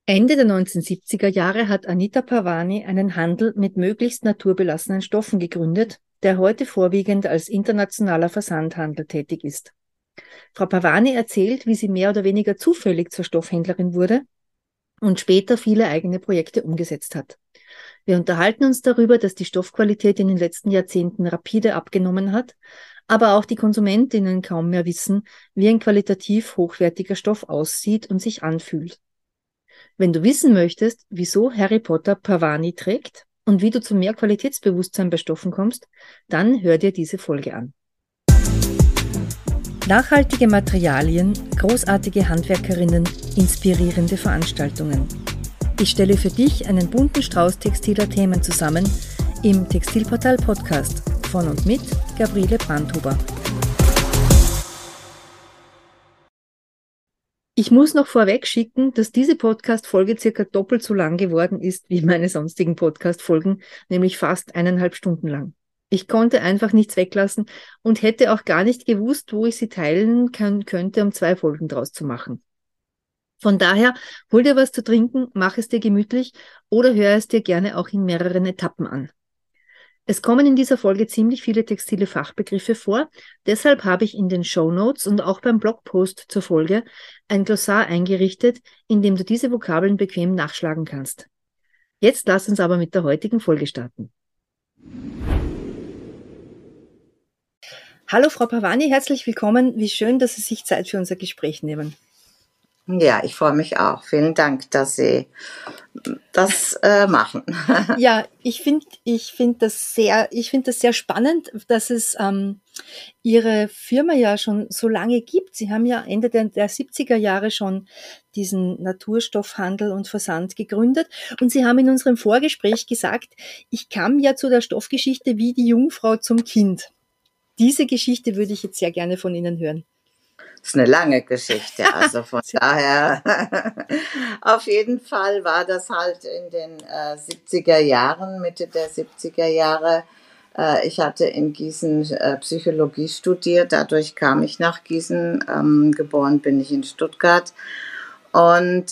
Ende der 1970er Jahre hat Anita Parwani einen Handel mit möglichst naturbelassenen Stoffen gegründet, der heute vorwiegend als internationaler Versandhandel tätig ist. Frau Parwani erzählt, wie sie mehr oder weniger zufällig zur Stoffhändlerin wurde und später viele eigene Projekte umgesetzt hat. Wir unterhalten uns darüber, dass die Stoffqualität in den letzten Jahrzehnten rapide abgenommen hat, aber auch die Konsumentinnen kaum mehr wissen, wie ein qualitativ hochwertiger Stoff aussieht und sich anfühlt. Wenn du wissen möchtest, wieso Harry Potter Parwani trägt und wie du zu mehr Qualitätsbewusstsein bei Stoffen kommst, dann hör dir diese Folge an. Nachhaltige Materialien, großartige Handwerkerinnen, inspirierende Veranstaltungen. Ich stelle für dich einen bunten Strauß textiler Themen zusammen im Textilportal Podcast von und mit Gabriele Brandhuber. Ich muss noch vorweg schicken, dass diese Podcast-Folge circa doppelt so lang geworden ist wie meine sonstigen Podcast-Folgen, nämlich fast 1,5 Stunden lang. Ich konnte einfach nichts weglassen und hätte auch gar nicht gewusst, wo ich sie teilen könnte, um 2 Folgen draus zu machen. Von daher, hol dir was zu trinken, mach es dir gemütlich oder hör es dir gerne auch in mehreren Etappen an. Es kommen in dieser Folge ziemlich viele textile Fachbegriffe vor, deshalb habe ich in den Shownotes und auch beim Blogpost zur Folge ein Glossar eingerichtet, in dem du diese Vokabeln bequem nachschlagen kannst. Jetzt lass uns aber mit der heutigen Folge starten. Hallo Frau Parwani, herzlich willkommen. Wie schön, dass Sie sich Zeit für unser Gespräch nehmen. Ja, ich freue mich auch. Vielen Dank, dass Sie das machen. Ja, ich finde das sehr spannend, dass es Ihre Firma ja schon so lange gibt. Sie haben ja Ende der 70er Jahre schon diesen Naturstoffhandel und Versand gegründet. Und Sie haben in unserem Vorgespräch gesagt, ich kam ja zu der Stoffgeschichte wie die Jungfrau zum Kind. Diese Geschichte würde ich jetzt sehr gerne von Ihnen hören. Das ist eine lange Geschichte, also von daher auf jeden Fall war das halt in den 70er Jahren, Mitte der 70er Jahre. Ich hatte in Gießen Psychologie studiert, dadurch kam ich nach Gießen, geboren bin ich in Stuttgart und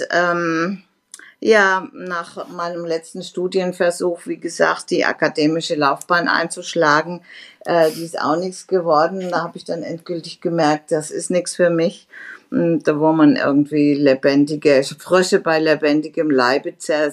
ja, nach meinem letzten Studienversuch, wie gesagt, die akademische Laufbahn einzuschlagen, die ist auch nichts geworden. Da habe ich dann endgültig gemerkt, das ist nichts für mich. Da wo man irgendwie lebendige Frösche bei lebendigem Leibe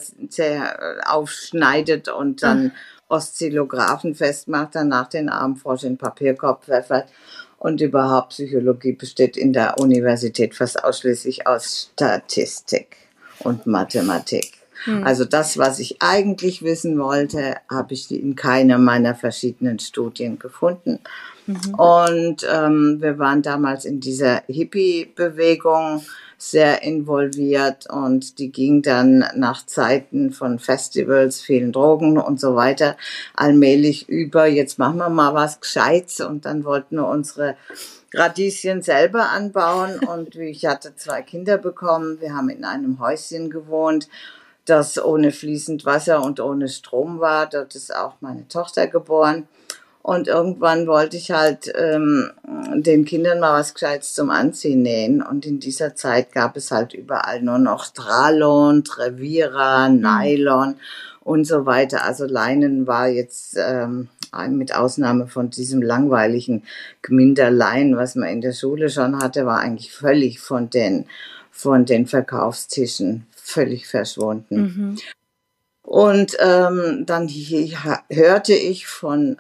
aufschneidet und dann Oszillographen festmacht, danach den armen Frosch in den Papierkorb pfeffert. Und überhaupt Psychologie besteht in der Universität fast ausschließlich aus Statistik und Mathematik. Also das, was ich eigentlich wissen wollte, habe ich in keinem meiner verschiedenen Studien gefunden. Und wir waren damals in dieser Hippie-Bewegung sehr involviert und die ging dann nach Zeiten von Festivals, vielen Drogen und so weiter allmählich über, jetzt machen wir mal was Gescheites, und dann wollten wir unsere Radieschen selber anbauen und ich hatte 2 Kinder bekommen. Wir haben in einem Häuschen gewohnt, das ohne fließend Wasser und ohne Strom war. Dort ist auch meine Tochter geboren. Und irgendwann wollte ich halt den Kindern mal was Gescheites zum Anziehen nähen. Und in dieser Zeit gab es halt überall nur noch Tralon, Trevira, Nylon und so weiter. Also Leinen war jetzt mit Ausnahme von diesem langweiligen Gminderlein, was man in der Schule schon hatte, war eigentlich völlig von den Verkaufstischen völlig verschwunden. Und dann hörte ich von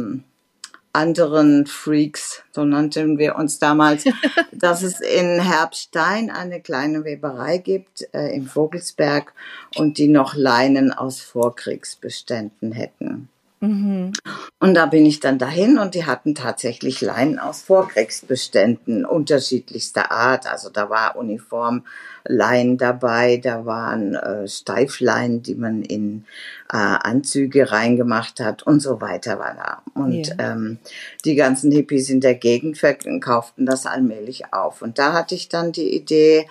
anderen Freaks, so nannten wir uns damals, dass es in Herbstein eine kleine Weberei gibt im Vogelsberg und die noch Leinen aus Vorkriegsbeständen hätten. Und da bin ich dann dahin und die hatten tatsächlich Leinen aus Vorkriegsbeständen unterschiedlichster Art. Also da war Uniformleinen dabei, da waren Steifleinen, die man in Anzüge reingemacht hat und so weiter war da. Und die ganzen Hippies in der Gegend kauften das allmählich auf. Und da hatte ich dann die Idee,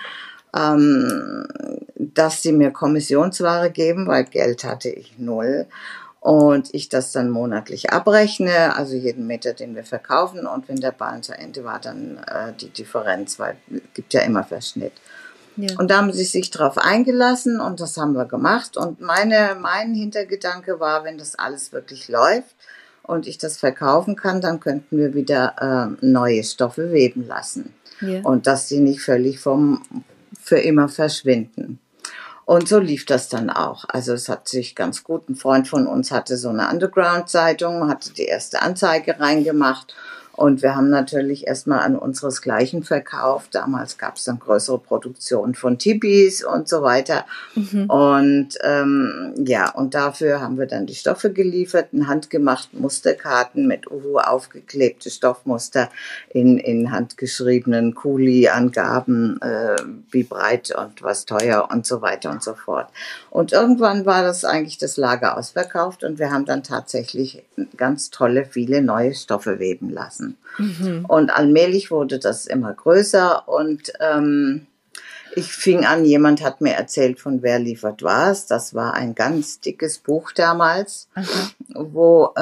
dass sie mir Kommissionsware geben, weil Geld hatte ich null. Und ich das dann monatlich abrechne, also jeden Meter, den wir verkaufen. Und wenn der Ballen zu Ende war, dann die Differenz, weil es gibt ja immer Verschnitt. Ja. Und da haben sie sich drauf eingelassen und das haben wir gemacht. Und mein Hintergedanke war, wenn das alles wirklich läuft und ich das verkaufen kann, dann könnten wir wieder neue Stoffe weben lassen. Ja. Und dass sie nicht völlig für immer verschwinden. Und so lief das dann auch. Also es hat sich ganz gut, ein Freund von uns hatte so eine Underground-Zeitung, hatte die erste Anzeige reingemacht. Und wir haben natürlich erstmal an unseresgleichen verkauft. Damals gab es dann größere Produktionen von Tipis und so weiter. Und und dafür haben wir dann die Stoffe geliefert, handgemachten Musterkarten mit Uhu aufgeklebte Stoffmuster in handgeschriebenen Kuli-Angaben, wie breit und was teuer und so weiter und so fort. Und irgendwann war das eigentlich das Lager ausverkauft und wir haben dann tatsächlich ganz tolle, viele neue Stoffe weben lassen. Und allmählich wurde das immer größer und ich fing an, jemand hat mir erzählt von Wer liefert was. Das war ein ganz dickes Buch damals, wo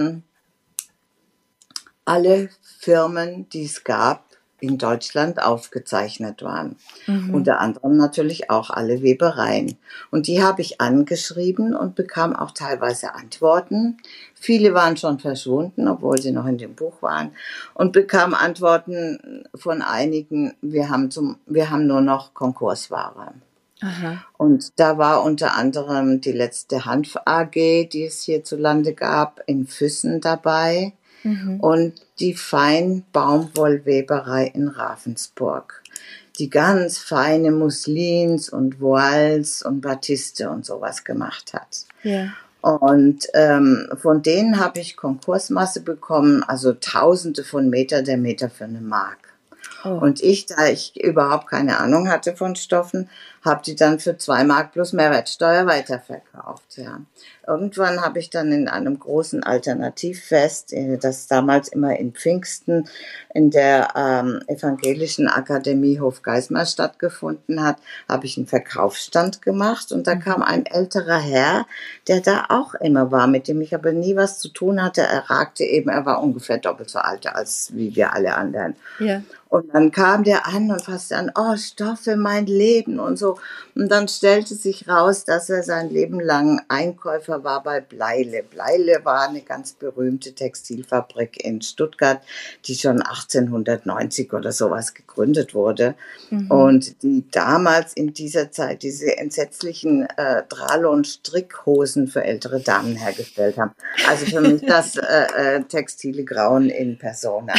alle Firmen, die es gab, in Deutschland aufgezeichnet waren. Unter anderem natürlich auch alle Webereien. Und die habe ich angeschrieben und bekam auch teilweise Antworten. Viele waren schon verschwunden, obwohl sie noch in dem Buch waren. Und bekam Antworten von einigen, wir haben nur noch Konkursware. Aha. Und da war unter anderem die letzte Hanf AG, die es hierzulande gab, in Füssen dabei. Und die Feinbaumwollweberei in Ravensburg, die ganz feine Muslins und Voiles und Batiste und sowas gemacht hat. Ja. Und von denen habe ich Konkursmasse bekommen, also Tausende von Meter, der Meter für eine Mark. Oh. Und da ich überhaupt keine Ahnung hatte von Stoffen, habe die dann für 2 Mark plus Mehrwertsteuer weiterverkauft. Ja. Irgendwann habe ich dann in einem großen Alternativfest, das damals immer in Pfingsten in der Evangelischen Akademie Hofgeismar stattgefunden hat, habe ich einen Verkaufsstand gemacht und da kam ein älterer Herr, der da auch immer war, mit dem ich aber nie was zu tun hatte. Er war ungefähr doppelt so alt als wie wir alle anderen. Ja. Und dann kam der an und fasste an, oh, Stoffe, mein Leben und so. Und dann stellte sich raus, dass er sein Leben lang Einkäufer war bei Bleile. Bleile war eine ganz berühmte Textilfabrik in Stuttgart, die schon 1890 oder sowas gegründet wurde. Und die damals in dieser Zeit diese entsetzlichen Dralon-Strickhosen für ältere Damen hergestellt haben. Also für mich das textile Grauen in Persona.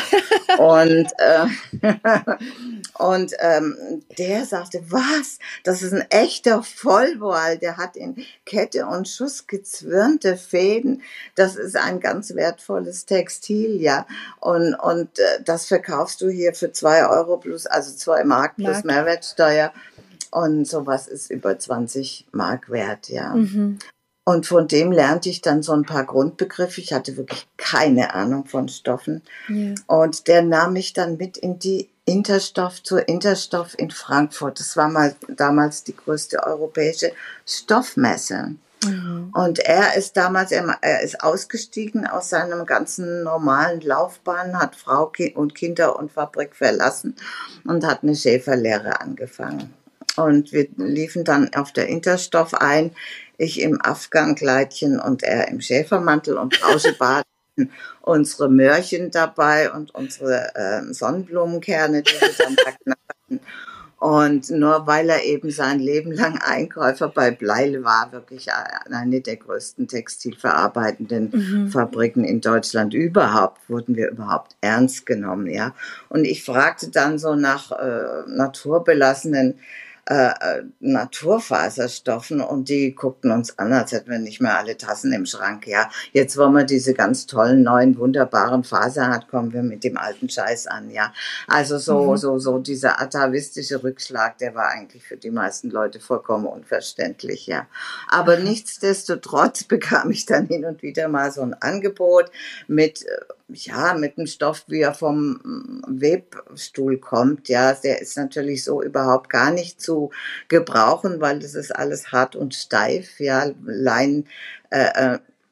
Und der sagte, was? Das ist ein echter Vollwoll. Der hat in Kette und Schuss gezwirnte Fäden. Das ist ein ganz wertvolles Textil, ja. Und das verkaufst du hier für 2 Euro plus, also 2 Mark plus Mehrwertsteuer. Und sowas ist über 20 Mark wert, ja. Und von dem lernte ich dann so ein paar Grundbegriffe. Ich hatte wirklich keine Ahnung von Stoffen. Ja. Und der nahm mich dann mit in die zur Interstoff in Frankfurt. Das war damals die größte europäische Stoffmesse. Und er ist ausgestiegen aus seinem ganzen normalen Laufbahn, hat Frau und Kinder und Fabrik verlassen und hat eine Schäferlehre angefangen. Und wir liefen dann auf der Interstoff ein, ich im Afghankleidchen und er im Schäfermantel und Rauschebart. Unsere Möhrchen dabei und unsere Sonnenblumenkerne, die wir dann hatten. Und nur weil er eben sein Leben lang Einkäufer bei Bleile war, wirklich eine der größten textilverarbeitenden Fabriken in Deutschland überhaupt, wurden wir überhaupt ernst genommen, ja. Und ich fragte dann so nach naturbelassenen Naturfaserstoffen und die guckten uns an, als hätten wir nicht mehr alle Tassen im Schrank. Ja, jetzt, wo man diese ganz tollen, neuen, wunderbaren Fasern hat, kommen wir mit dem alten Scheiß an. Ja, also so dieser atavistische Rückschlag, der war eigentlich für die meisten Leute vollkommen unverständlich. Ja, aber nichtsdestotrotz bekam ich dann hin und wieder mal so ein Angebot mit einem Stoff, wie er vom Webstuhl kommt, ja, der ist natürlich so überhaupt gar nicht zu gebrauchen, weil das ist alles hart und steif, ja,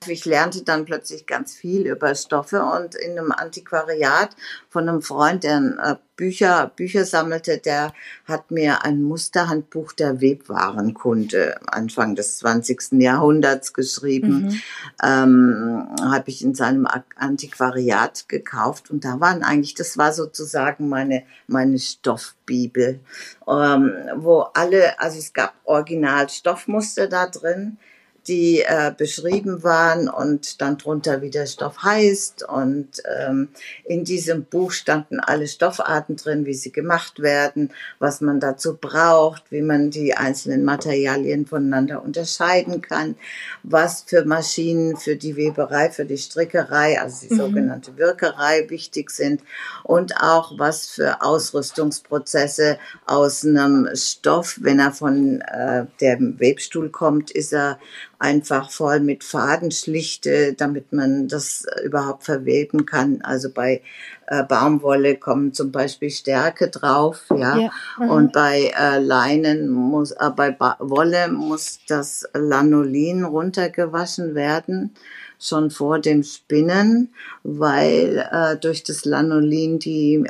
Ich lernte dann plötzlich ganz viel über Stoffe und in einem Antiquariat von einem Freund, der Bücher sammelte, der hat mir ein Musterhandbuch der Webwarenkunde Anfang des 20. Jahrhunderts geschrieben. Habe ich in seinem Antiquariat gekauft und da waren eigentlich, das war sozusagen meine Stoffbibel, wo also es gab Original-Stoffmuster da drin, die beschrieben waren und dann drunter, wie der Stoff heißt. Und in diesem Buch standen alle Stoffarten drin, wie sie gemacht werden, was man dazu braucht, wie man die einzelnen Materialien voneinander unterscheiden kann, was für Maschinen für die Weberei, für die Strickerei, also die sogenannte Wirkerei wichtig sind und auch was für Ausrüstungsprozesse aus einem Stoff, wenn er von dem Webstuhl kommt, ist er einfach voll mit Fadenschlichte, damit man das überhaupt verweben kann. Also bei Baumwolle kommen zum Beispiel Stärke drauf, ja. Und bei Leinen bei Wolle muss das Lanolin runtergewaschen werden, schon vor dem Spinnen, weil durch das Lanolin die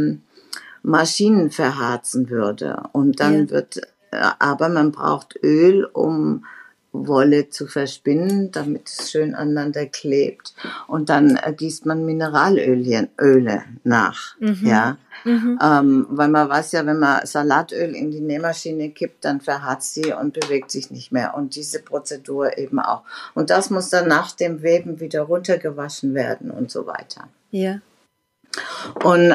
Maschinen verharzen würde. Und dann aber man braucht Öl, um Wolle zu verspinnen, damit es schön aneinander klebt. Und dann gießt man Mineralöle nach. Ja? Weil man weiß ja, wenn man Salatöl in die Nähmaschine kippt, dann verharzt sie und bewegt sich nicht mehr. Und diese Prozedur eben auch. Und das muss dann nach dem Weben wieder runtergewaschen werden und so weiter. Ja. Und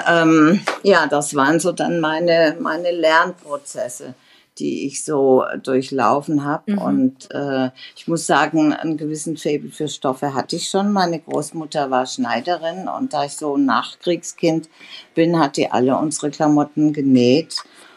das waren so dann meine Lernprozesse, die ich so durchlaufen habe. Und ich muss sagen, einen gewissen Faible für Stoffe hatte ich schon. Meine Großmutter war Schneiderin und da ich so ein Nachkriegskind bin, hat die alle unsere Klamotten genäht.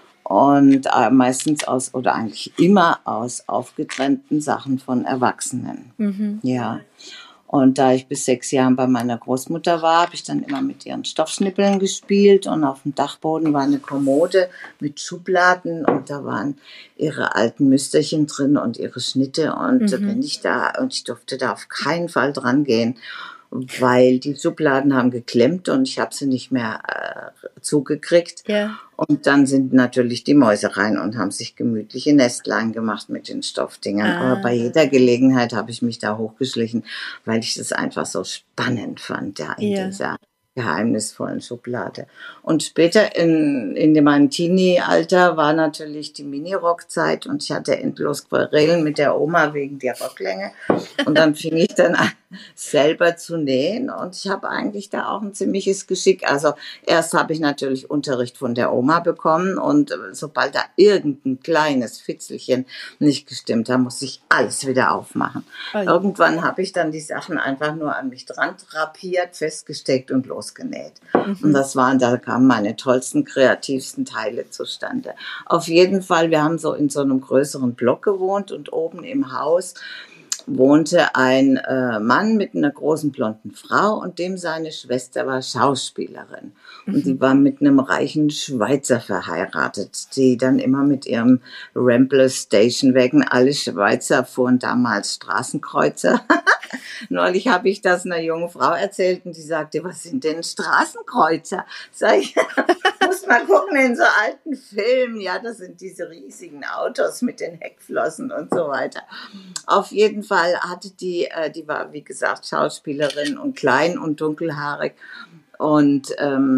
Und meistens oder eigentlich immer aus aufgetrennten Sachen von Erwachsenen. Ja. Und da ich bis 6 Jahren bei meiner Großmutter war, habe ich dann immer mit ihren Stoffschnippeln gespielt. Und auf dem Dachboden war eine Kommode mit Schubladen und da waren ihre alten Müsterchen drin und ihre Schnitte. Und ich durfte da auf keinen Fall dran gehen, weil die Schubladen haben geklemmt und ich habe sie nicht mehr zugekriegt. Ja. Und dann sind natürlich die Mäuse rein und haben sich gemütliche Nestlein gemacht mit den Stoffdingern. Aber bei jeder Gelegenheit habe ich mich da hochgeschlichen, weil ich das einfach so spannend fand, in dieser geheimnisvollen Schublade. Und später in meinem Teenie-Alter war natürlich die Minirock-Zeit und ich hatte endlos Querelen mit der Oma wegen der Rocklänge. Und dann fing ich dann an, selber zu nähen und ich habe eigentlich da auch ein ziemliches Geschick. Also erst habe ich natürlich Unterricht von der Oma bekommen und sobald da irgendein kleines Fitzelchen nicht gestimmt hat, musste ich alles wieder aufmachen. Irgendwann habe ich dann die Sachen einfach nur an mich dran drapiert, festgesteckt und losgenäht. Und da kamen meine tollsten, kreativsten Teile zustande. Auf jeden Fall, wir haben so in so einem größeren Block gewohnt und oben im Haus wohnte ein Mann mit einer großen blonden Frau und dem seine Schwester war Schauspielerin. Und die war mit einem reichen Schweizer verheiratet, die dann immer mit ihrem Rambler Stationwagen, alle Schweizer fuhren damals Straßenkreuzer. Neulich habe ich das einer jungen Frau erzählt und die sagte, was sind denn Straßenkreuzer? Sag ich, muss mal gucken in so alten Filmen, ja, das sind diese riesigen Autos mit den Heckflossen und so weiter. Auf jeden Fall hatte die war wie gesagt Schauspielerin und klein und dunkelhaarig und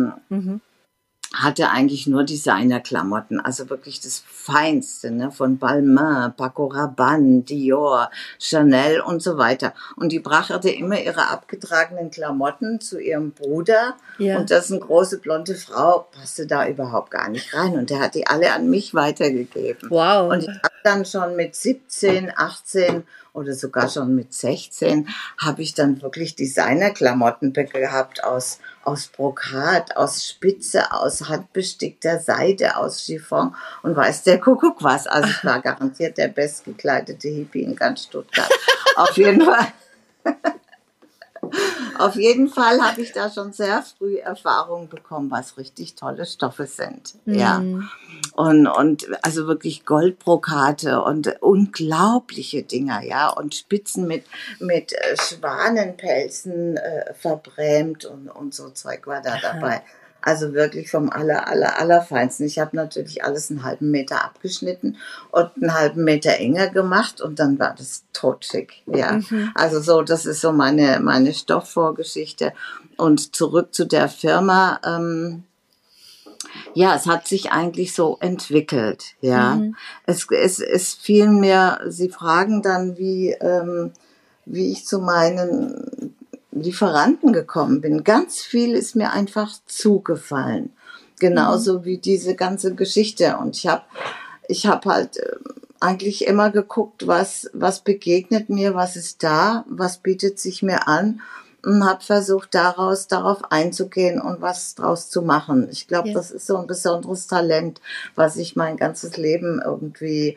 hatte eigentlich nur Designerklamotten, also wirklich das Feinste, ne, von Balmain, Paco Rabanne, Dior, Chanel und so weiter. Und die brachte immer ihre abgetragenen Klamotten zu ihrem Bruder und das eine große blonde Frau passte da überhaupt gar nicht rein und der hat die alle an mich weitergegeben. Wow. Und ich habe dann schon mit 17, 18 oder sogar schon mit 16 habe ich dann wirklich Designerklamotten gehabt aus Brokat, aus Spitze, aus handbestickter Seide, aus Chiffon und weiß der Kuckuck was. Also ich war garantiert der bestgekleidete Hippie in ganz Stuttgart. Auf jeden Fall. Auf jeden Fall habe ich da schon sehr früh Erfahrung bekommen, was richtig tolle Stoffe sind. Ja. Mhm. Und also wirklich Goldbrokate und unglaubliche Dinger, ja. Und Spitzen mit Schwanenpelzen verbrämt und so Zeug war da Aha. dabei. Also wirklich vom allerfeinsten. Ich habe natürlich alles einen halben Meter abgeschnitten und einen halben Meter enger gemacht und dann war das totschick, ja. Mhm. Also so, das ist so meine Stoffvorgeschichte. Und zurück zu der Firma, ja, es hat sich eigentlich so entwickelt, ja. Mhm. Es fiel mir, Sie fragen dann, wie ich zu meinen Lieferanten gekommen bin. Ganz viel ist mir einfach zugefallen. Mhm. Genauso wie diese ganze Geschichte. Und ich hab halt eigentlich immer geguckt, was begegnet mir, was ist da, was bietet sich mir an und habe versucht, darauf einzugehen und was draus zu machen. Ich glaube, Ja. das ist so ein besonderes Talent, was ich mein ganzes Leben irgendwie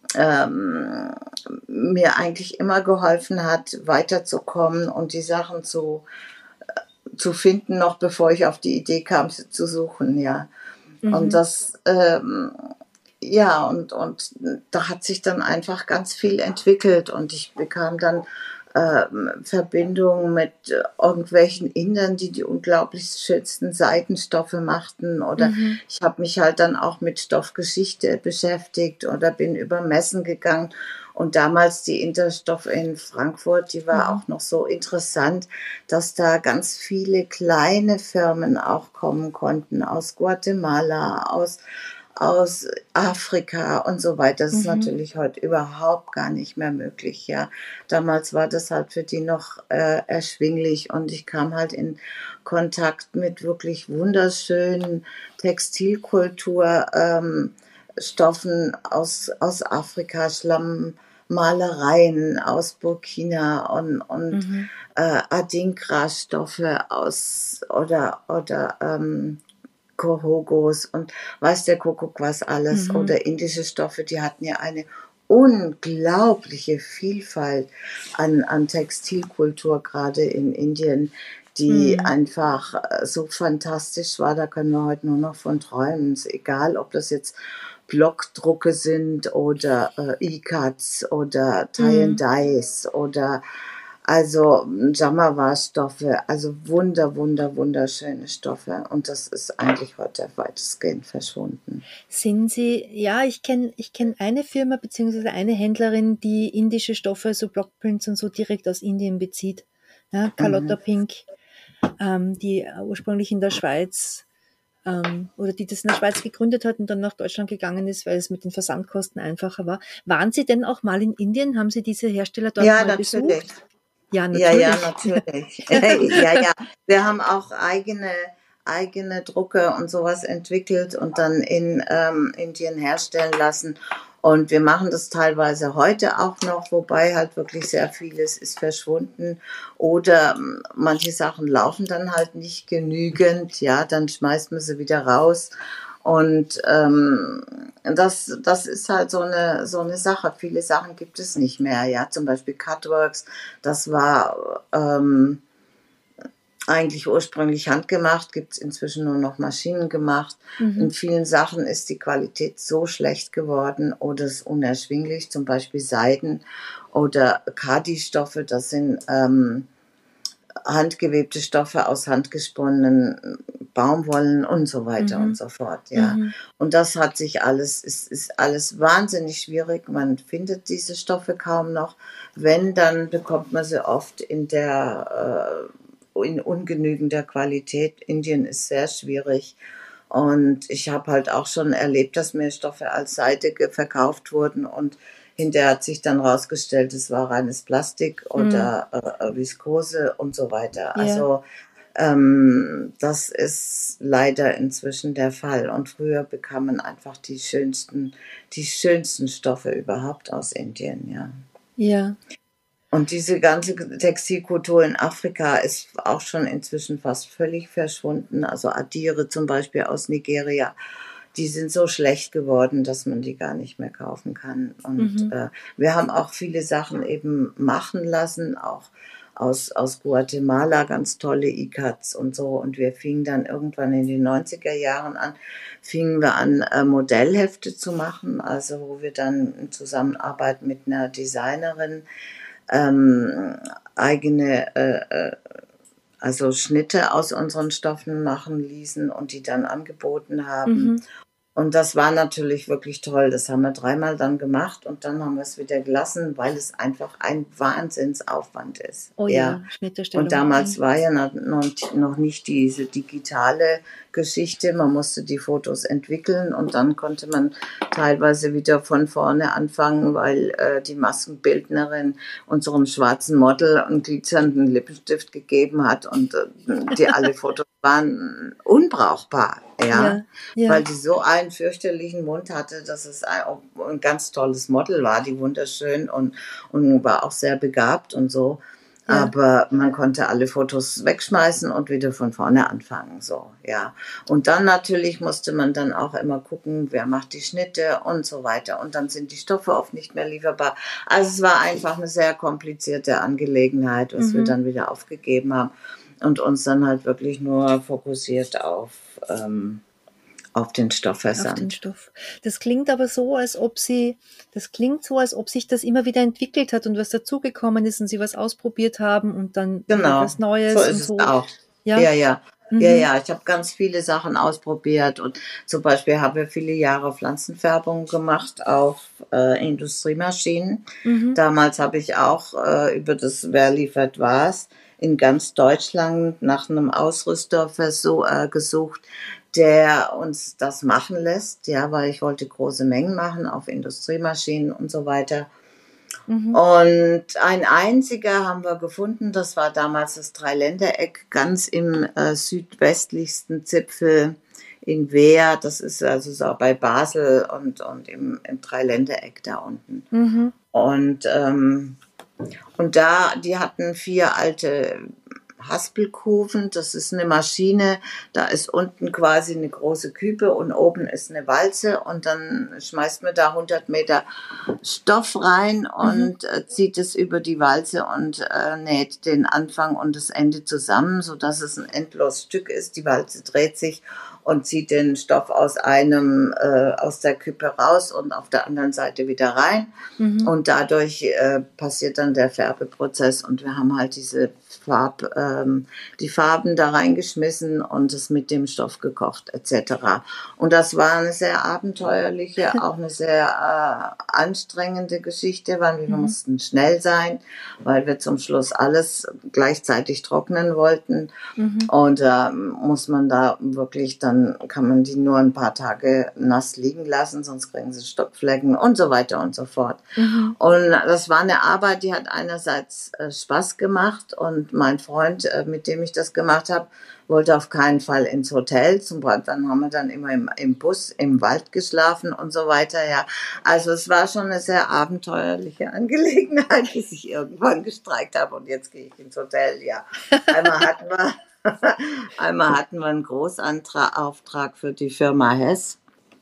mir eigentlich immer geholfen hat, weiterzukommen und die Sachen zu finden, noch bevor ich auf die Idee kam, sie zu suchen, ja. Und Mhm. das, ja, und da hat sich dann einfach ganz viel entwickelt und ich bekam dann Verbindungen mit irgendwelchen Indern, die unglaublich schönsten Seidenstoffe machten. Oder Mhm. ich habe mich halt dann auch mit Stoffgeschichte beschäftigt oder bin über Messen gegangen. Und damals die Interstoff in Frankfurt, die war Mhm. auch noch so interessant, dass da ganz viele kleine Firmen auch kommen konnten, aus Guatemala, aus Afrika und so weiter. Das ist Mhm. natürlich heute überhaupt gar nicht mehr möglich, ja. Damals war das halt für die noch erschwinglich und ich kam halt in Kontakt mit wirklich wunderschönen Textilkultur, Stoffen aus Afrika, Schlammalereien aus Burkina und Mhm. Adinkra-Stoffe aus oder Kohogos und weiß der Kuckuck was alles Mhm. oder indische Stoffe, die hatten ja eine unglaubliche Vielfalt an Textilkultur, gerade in Indien, die Mhm. einfach so fantastisch war, da können wir heute nur noch von träumen. Ist egal, ob das jetzt Blockdrucke sind oder E-Cuts oder Tie and Mhm. Dyes oder also Jammerwa-Stoffe, also wunderschöne Stoffe. Und das ist eigentlich heute weitestgehend verschwunden. Sind Sie, ja, ich kenn eine Firma beziehungsweise eine Händlerin, die indische Stoffe, so Blockprints und so direkt aus Indien bezieht. Ja, Carlotta Mhm. Pink, die ursprünglich in der Schweiz oder die das in der Schweiz gegründet hat und dann nach Deutschland gegangen ist, weil es mit den Versandkosten einfacher war. Waren Sie denn auch mal in Indien? Haben Sie diese Hersteller dort Ja, mal natürlich. besucht? Ja, Ja, natürlich. natürlich. Ja. Wir haben auch eigene Drucke und sowas entwickelt und dann in Indien herstellen lassen. Und wir machen das teilweise heute auch noch, wobei halt wirklich sehr vieles ist verschwunden. Oder manche Sachen laufen dann halt nicht genügend. Ja, dann schmeißt man sie wieder raus. Und das ist halt so eine Sache. Viele Sachen gibt es nicht mehr. Ja, zum Beispiel Cutworks, das war eigentlich ursprünglich handgemacht, gibt es inzwischen nur noch maschinengemacht. In Mhm. vielen Sachen ist die Qualität so schlecht geworden oder ist unerschwinglich, zum Beispiel Seiden oder Khadi-Stoffe, das sind handgewebte Stoffe aus handgesponnenen Baumwollen und so weiter und Mhm. so fort, ja. Mhm. Und das hat sich alles, ist alles wahnsinnig schwierig. Man findet diese Stoffe kaum noch. Wenn, dann bekommt man sie oft in ungenügender Qualität. Indien ist sehr schwierig. Und ich habe halt auch schon erlebt, dass mir Stoffe als Seide verkauft wurden und hinterher hat sich dann rausgestellt, es war reines Plastik Mhm. oder Viskose und so weiter. Ja. Also das ist leider inzwischen der Fall. Und früher bekam man einfach die schönsten Stoffe überhaupt aus Indien, ja. Ja. Und diese ganze Textilkultur in Afrika ist auch schon inzwischen fast völlig verschwunden. Also Adire zum Beispiel aus Nigeria, die sind so schlecht geworden, dass man die gar nicht mehr kaufen kann. Und Mhm. wir haben auch viele Sachen eben machen lassen, auch aus Guatemala, ganz tolle Ikats und so. Und wir fingen dann irgendwann in den 90er Jahren an, Modellhefte zu machen, also wo wir dann in Zusammenarbeit mit einer Designerin eigene also Schnitte aus unseren Stoffen machen ließen und die dann angeboten haben. Und das war natürlich wirklich toll. Das haben wir 3-mal dann gemacht und dann haben wir es wieder gelassen, weil es einfach ein Wahnsinnsaufwand ist. Oh ja, Schnitterstellung. Und damals war ja noch nicht diese digitale Geschichte. Man musste die Fotos entwickeln und dann konnte man teilweise wieder von vorne anfangen, weil die Maskenbildnerin unserem schwarzen Model einen glitzernden Lippenstift gegeben hat und die alle Fotos waren unbrauchbar. Ja, weil die so einen fürchterlichen Mund hatte, dass es ein ganz tolles Model war, die wunderschön und war auch sehr begabt und so. Ja. Aber man konnte alle Fotos wegschmeißen und wieder von vorne anfangen, so, ja. Und dann natürlich musste man dann auch immer gucken, wer macht die Schnitte und so weiter. Und dann sind die Stoffe oft nicht mehr lieferbar. Also es war einfach eine sehr komplizierte Angelegenheit, was wir dann wieder aufgegeben haben und uns dann halt wirklich nur fokussiert auf den Stoffversand. Auf den Stoff. Das klingt aber so, als ob sich das immer wieder entwickelt hat und was dazugekommen ist und sie was ausprobiert haben und dann was Neues. So ist es auch. Ja. Ja, ich habe ganz viele Sachen ausprobiert und zum Beispiel habe ich viele Jahre Pflanzenfärbung gemacht auf Industriemaschinen. Damals habe ich auch über das Wer liefert was in ganz Deutschland nach einem Ausrüster gesucht, der uns das machen lässt, ja, weil ich wollte große Mengen machen auf Industriemaschinen und so weiter. Und ein einziger haben wir gefunden, das war damals das Dreiländereck, ganz im südwestlichsten Zipfel in Wehr, das ist also so bei Basel und im Dreiländereck da unten. Und die hatten 4 alte Haspelkufen, das ist eine Maschine, da ist unten quasi eine große Küpe und oben ist eine Walze und dann schmeißt man da 100 Meter Stoff rein und zieht es über die Walze und näht den Anfang und das Ende zusammen, sodass es ein endloses Stück ist. Die Walze dreht sich und zieht den Stoff aus der Küppe raus und auf der anderen Seite wieder rein. Und dadurch passiert dann der Färbeprozess und wir haben halt die Farben da reingeschmissen und es mit dem Stoff gekocht etc. Und das war eine sehr abenteuerliche, auch eine sehr anstrengende Geschichte, weil wir mussten schnell sein, weil wir zum Schluss alles gleichzeitig trocknen wollten. Und muss man da wirklich, dann kann man die nur ein paar Tage nass liegen lassen, sonst kriegen sie Stockflecken und so weiter und so fort. Und das war eine Arbeit, die hat einerseits Spaß gemacht und mein Freund, mit dem ich das gemacht habe, wollte auf keinen Fall ins Hotel. Dann haben wir dann immer im Bus im Wald geschlafen und so weiter. Ja, also es war schon eine sehr abenteuerliche Angelegenheit, bis ich irgendwann gestreikt habe und jetzt gehe ich ins Hotel. Ja, einmal hatten wir einen Großauftrag für die Firma Hess.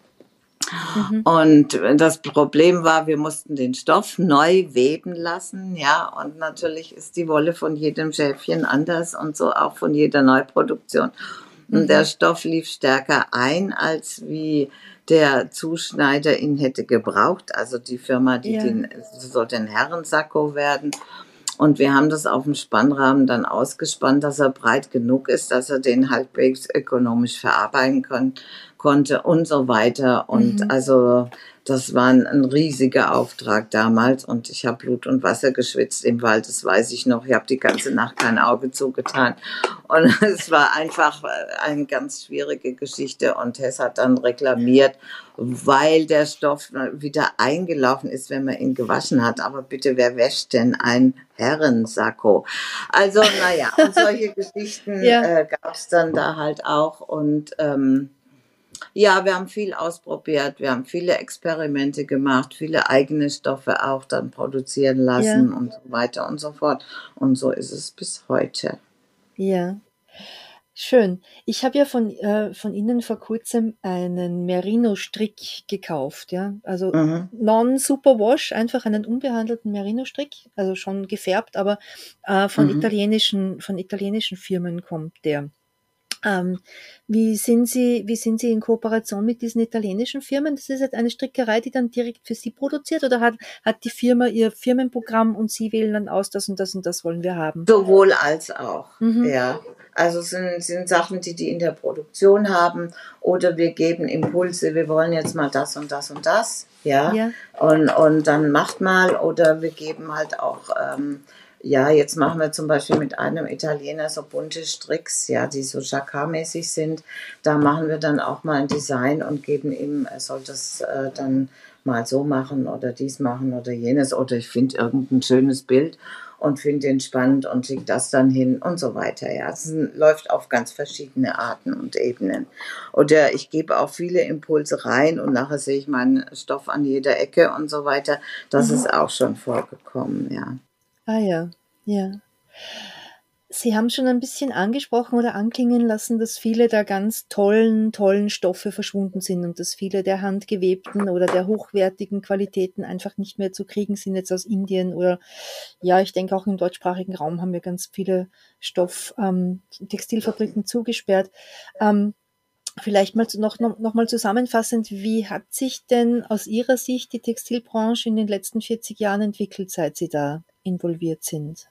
Und das Problem war, wir mussten den Stoff neu weben lassen, ja, und natürlich ist die Wolle von jedem Schäfchen anders und so auch von jeder Neuproduktion. Und der Stoff lief stärker ein, als wie der Zuschneider ihn hätte gebraucht. Also die Firma, sollte ein Herrensacko werden. Und wir haben das auf dem Spannrahmen dann ausgespannt, dass er breit genug ist, dass er den halbwegs ökonomisch verarbeiten konnte und so weiter. Und also das war ein riesiger Auftrag damals und ich habe Blut und Wasser geschwitzt im Wald, das weiß ich noch. Ich habe die ganze Nacht kein Auge zugetan und es war einfach eine ganz schwierige Geschichte und Hess hat dann reklamiert, weil der Stoff wieder eingelaufen ist, wenn man ihn gewaschen hat. Aber bitte, wer wäscht denn ein Herrensacko? Also naja, und solche Geschichten gab es dann da halt auch und ja, wir haben viel ausprobiert, wir haben viele Experimente gemacht, viele eigene Stoffe auch dann produzieren lassen und so weiter und so fort. Und so ist es bis heute. Ja, Schön. Ich habe ja von Ihnen vor kurzem einen Merino-Strick gekauft, ja. Also Mhm. non-Superwash, einfach einen unbehandelten Merino-Strick, also schon gefärbt, aber Mhm. von italienischen Firmen kommt der. Ähm, wie sind Sie in Kooperation mit diesen italienischen Firmen? Das ist jetzt eine Strickerei, die dann direkt für Sie produziert, oder hat die Firma ihr Firmenprogramm und Sie wählen dann aus, das und das wollen wir haben? Sowohl als auch, Mhm. ja. Also es sind Sachen, die in der Produktion haben, oder wir geben Impulse, wir wollen jetzt mal das und das und das, ja. Ja. Und dann macht mal, oder wir geben halt auch, ja, jetzt machen wir zum Beispiel mit einem Italiener so bunte Stricks, ja, die so Jacquard-mäßig sind. Da machen wir dann auch mal ein Design und geben ihm, er soll das dann mal so machen oder dies machen oder jenes, oder ich finde irgendein schönes Bild und finde ihn spannend und schicke das dann hin und so weiter. Ja, es läuft auf ganz verschiedene Arten und Ebenen. Oder ich gebe auch viele Impulse rein und nachher sehe ich meinen Stoff an jeder Ecke und so weiter. Das Mhm. ist auch schon vorgekommen, ja. Ah ja, ja. Sie haben schon ein bisschen angesprochen oder anklingen lassen, dass viele der ganz tollen Stoffe verschwunden sind und dass viele der handgewebten oder der hochwertigen Qualitäten einfach nicht mehr zu kriegen sind, jetzt aus Indien oder ja, ich denke auch im deutschsprachigen Raum haben wir ganz viele Textilfabriken zugesperrt. Ähm, Vielleicht mal noch mal zusammenfassend, wie hat sich denn aus Ihrer Sicht die Textilbranche in den letzten 40 Jahren entwickelt, seit Sie da involviert sind?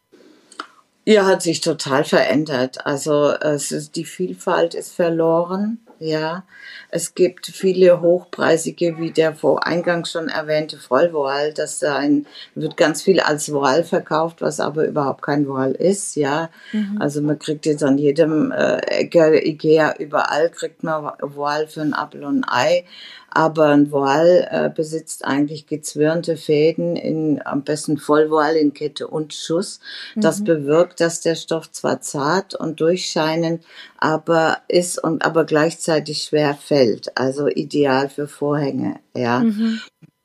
Ja, hat sich total verändert. Also die Vielfalt ist verloren. Ja, es gibt viele hochpreisige, wie der vor eingangs schon erwähnte Vollvoile. Wird ganz viel als Voile verkauft, was aber überhaupt kein Voile ist. Ja, Mhm. also man kriegt jetzt an jedem Ikea überall kriegt man Voile für ein Apfel und ein Ei. Aber ein Voile besitzt eigentlich gezwirnte Fäden, am besten Vollvoile in Kette und Schuss. Das Mhm. bewirkt, dass der Stoff zwar zart und durchscheinend aber gleichzeitig schwer fällt. Also ideal für Vorhänge, ja. Mhm.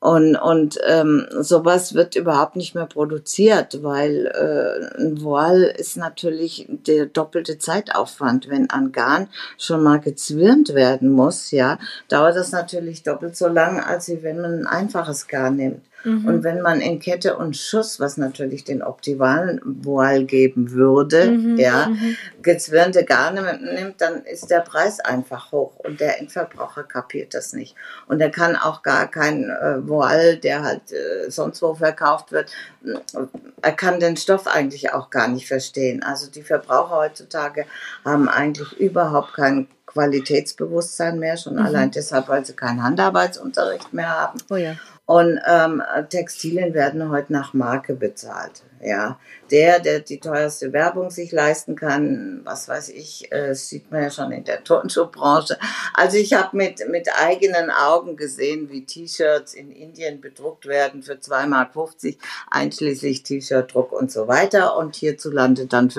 Und sowas wird überhaupt nicht mehr produziert, weil ein Voile ist natürlich der doppelte Zeitaufwand. Wenn ein Garn schon mal gezwirnt werden muss, ja, dauert das natürlich doppelt so lang, als wenn man ein einfaches Garn nimmt. Und Mhm. wenn man in Kette und Schuss, was natürlich den optimalen Voile geben würde, Mhm. ja, Mhm. gezwirnte Garne nimmt, dann ist der Preis einfach hoch und der Endverbraucher kapiert das nicht. Und er kann auch gar kein Voile, der halt sonst wo verkauft wird, er kann den Stoff eigentlich auch gar nicht verstehen. Also die Verbraucher heutzutage haben eigentlich überhaupt kein Qualitätsbewusstsein mehr, schon allein Mhm. deshalb, weil sie keinen Handarbeitsunterricht mehr haben. Oh ja. Und Textilien werden heute nach Marke bezahlt. Ja, der die teuerste Werbung sich leisten kann, was weiß ich, sieht man ja schon in der Turnschuhbranche. Also ich habe mit eigenen Augen gesehen, wie T-Shirts in Indien bedruckt werden für 2,50 Mark, einschließlich T-Shirt-Druck und so weiter, und hierzulande dann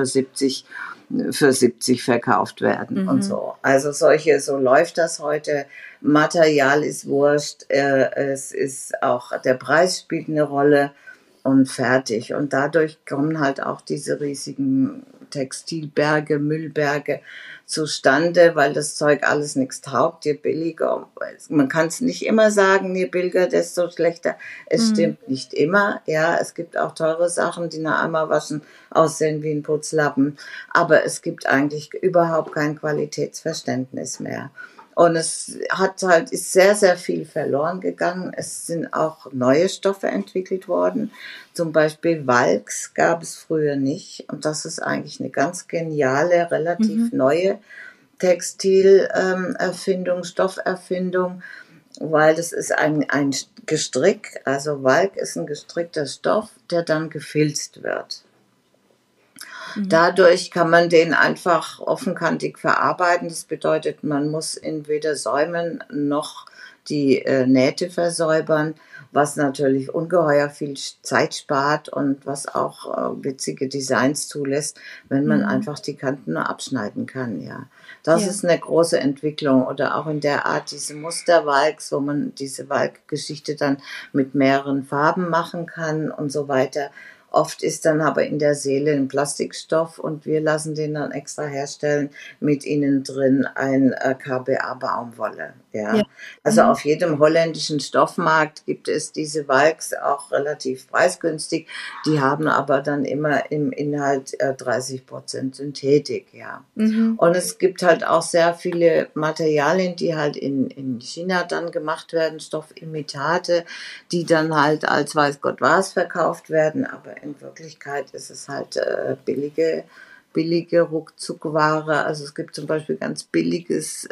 für 70 verkauft werden und Mhm. so. Also so läuft das heute. Material ist wurscht, es ist auch, der Preis spielt eine Rolle und fertig. Und dadurch kommen halt auch diese riesigen Textilberge, Müllberge zustande, weil das Zeug alles nichts taugt. Je billiger, man kann es nicht immer sagen, je billiger, desto schlechter. Es Mhm. stimmt nicht immer. Ja, es gibt auch teure Sachen, die nach einmal waschen aussehen wie ein Putzlappen. Aber es gibt eigentlich überhaupt kein Qualitätsverständnis mehr. Und ist sehr, sehr viel verloren gegangen. Es sind auch neue Stoffe entwickelt worden. Zum Beispiel Walks gab es früher nicht. Und das ist eigentlich eine ganz geniale, relativ Mhm. neue Textilerfindung, Stofferfindung, weil das ist ein Gestrick. Also Walk ist ein gestrickter Stoff, der dann gefilzt wird. Mhm. Dadurch kann man den einfach offenkantig verarbeiten. Das bedeutet, man muss ihn weder säumen noch die Nähte versäubern, was natürlich ungeheuer viel Zeit spart und was auch witzige Designs zulässt, wenn man Mhm. einfach die Kanten nur abschneiden kann. Ja, das Ja. ist eine große Entwicklung. Oder auch in der Art diese Musterwalks, wo man diese Walkgeschichte dann mit mehreren Farben machen kann und so weiter. Oft ist dann aber in der Seele ein Plastikstoff und wir lassen den dann extra herstellen mit innen drin ein KBA-Baumwolle. Ja. Ja. Also auf jedem holländischen Stoffmarkt gibt es diese Walks, auch relativ preisgünstig. Die haben aber dann immer im Inhalt 30% Synthetik. Ja. Und es gibt halt auch sehr viele Materialien, die halt in China dann gemacht werden, Stoffimitate, die dann halt als weiß Gott was verkauft werden, aber in Wirklichkeit ist es halt billige Ruckzuckware. Also es gibt zum Beispiel ganz billiges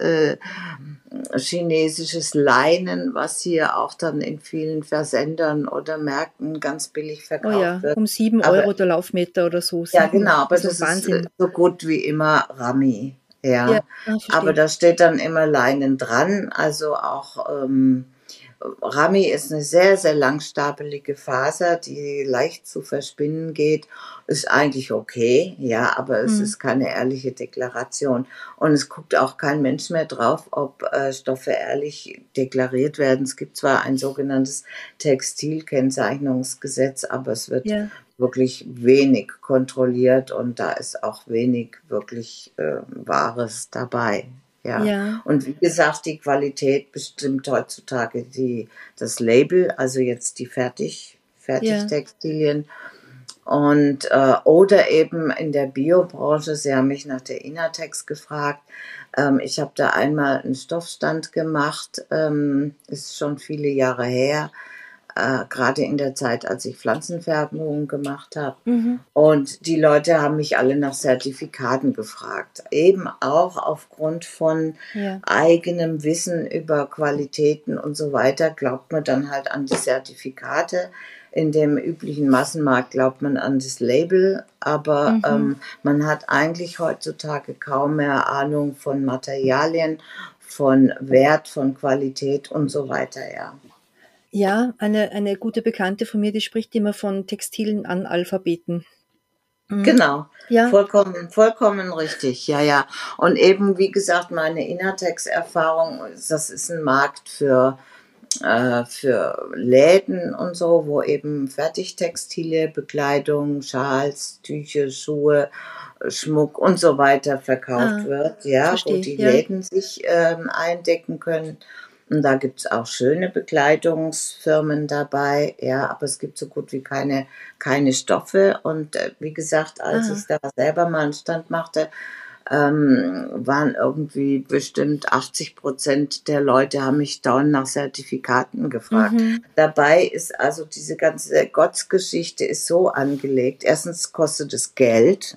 chinesisches Leinen, was hier auch dann in vielen Versendern oder Märkten ganz billig verkauft wird. Um 7 Euro der Laufmeter oder so. Ja, genau, aber also das Wahnsinn. ist so gut wie immer Rami. Ja, verstehe. aber da steht dann immer Leinen dran, also auch Rami ist eine sehr, sehr langstapelige Faser, die leicht zu verspinnen geht. Ist eigentlich okay, ja, aber es ist keine ehrliche Deklaration. Und es guckt auch kein Mensch mehr drauf, ob Stoffe ehrlich deklariert werden. Es gibt zwar ein sogenanntes Textilkennzeichnungsgesetz, aber es wird wirklich wenig kontrolliert und da ist auch wenig wirklich Wahres dabei. Ja. Und wie gesagt, die Qualität bestimmt heutzutage das Label, also jetzt die Fertigtextilien. Und oder eben in der Biobranche, Sie haben mich nach der Inatex gefragt. Ich habe da einmal einen Stoffstand gemacht, ist schon viele Jahre her. Gerade in der Zeit, als ich Pflanzenfärbungen gemacht habe. Und die Leute haben mich alle nach Zertifikaten gefragt. Eben auch aufgrund von eigenem Wissen über Qualitäten und so weiter glaubt man dann halt an die Zertifikate. In dem üblichen Massenmarkt glaubt man an das Label, aber man hat eigentlich heutzutage kaum mehr Ahnung von Materialien, von Wert, von Qualität und so weiter, ja. Ja, eine gute Bekannte von mir, die spricht immer von textilen Analphabeten. Genau, vollkommen richtig, ja. Und eben, wie gesagt, meine Inatex-Erfahrung, das ist ein Markt für Läden und so, wo eben Fertigtextile, Bekleidung, Schals, Tücher, Schuhe, Schmuck und so weiter verkauft wird, wo die Läden sich eindecken können. Und da gibt es auch schöne Bekleidungsfirmen dabei, aber es gibt so gut wie keine Stoffe. Und wie gesagt, als ich da selber mal einen Stand machte, waren irgendwie bestimmt 80% der Leute haben mich dauernd nach Zertifikaten gefragt. Dabei ist also diese ganze Gottsgeschichte ist so angelegt. Erstens kostet es Geld.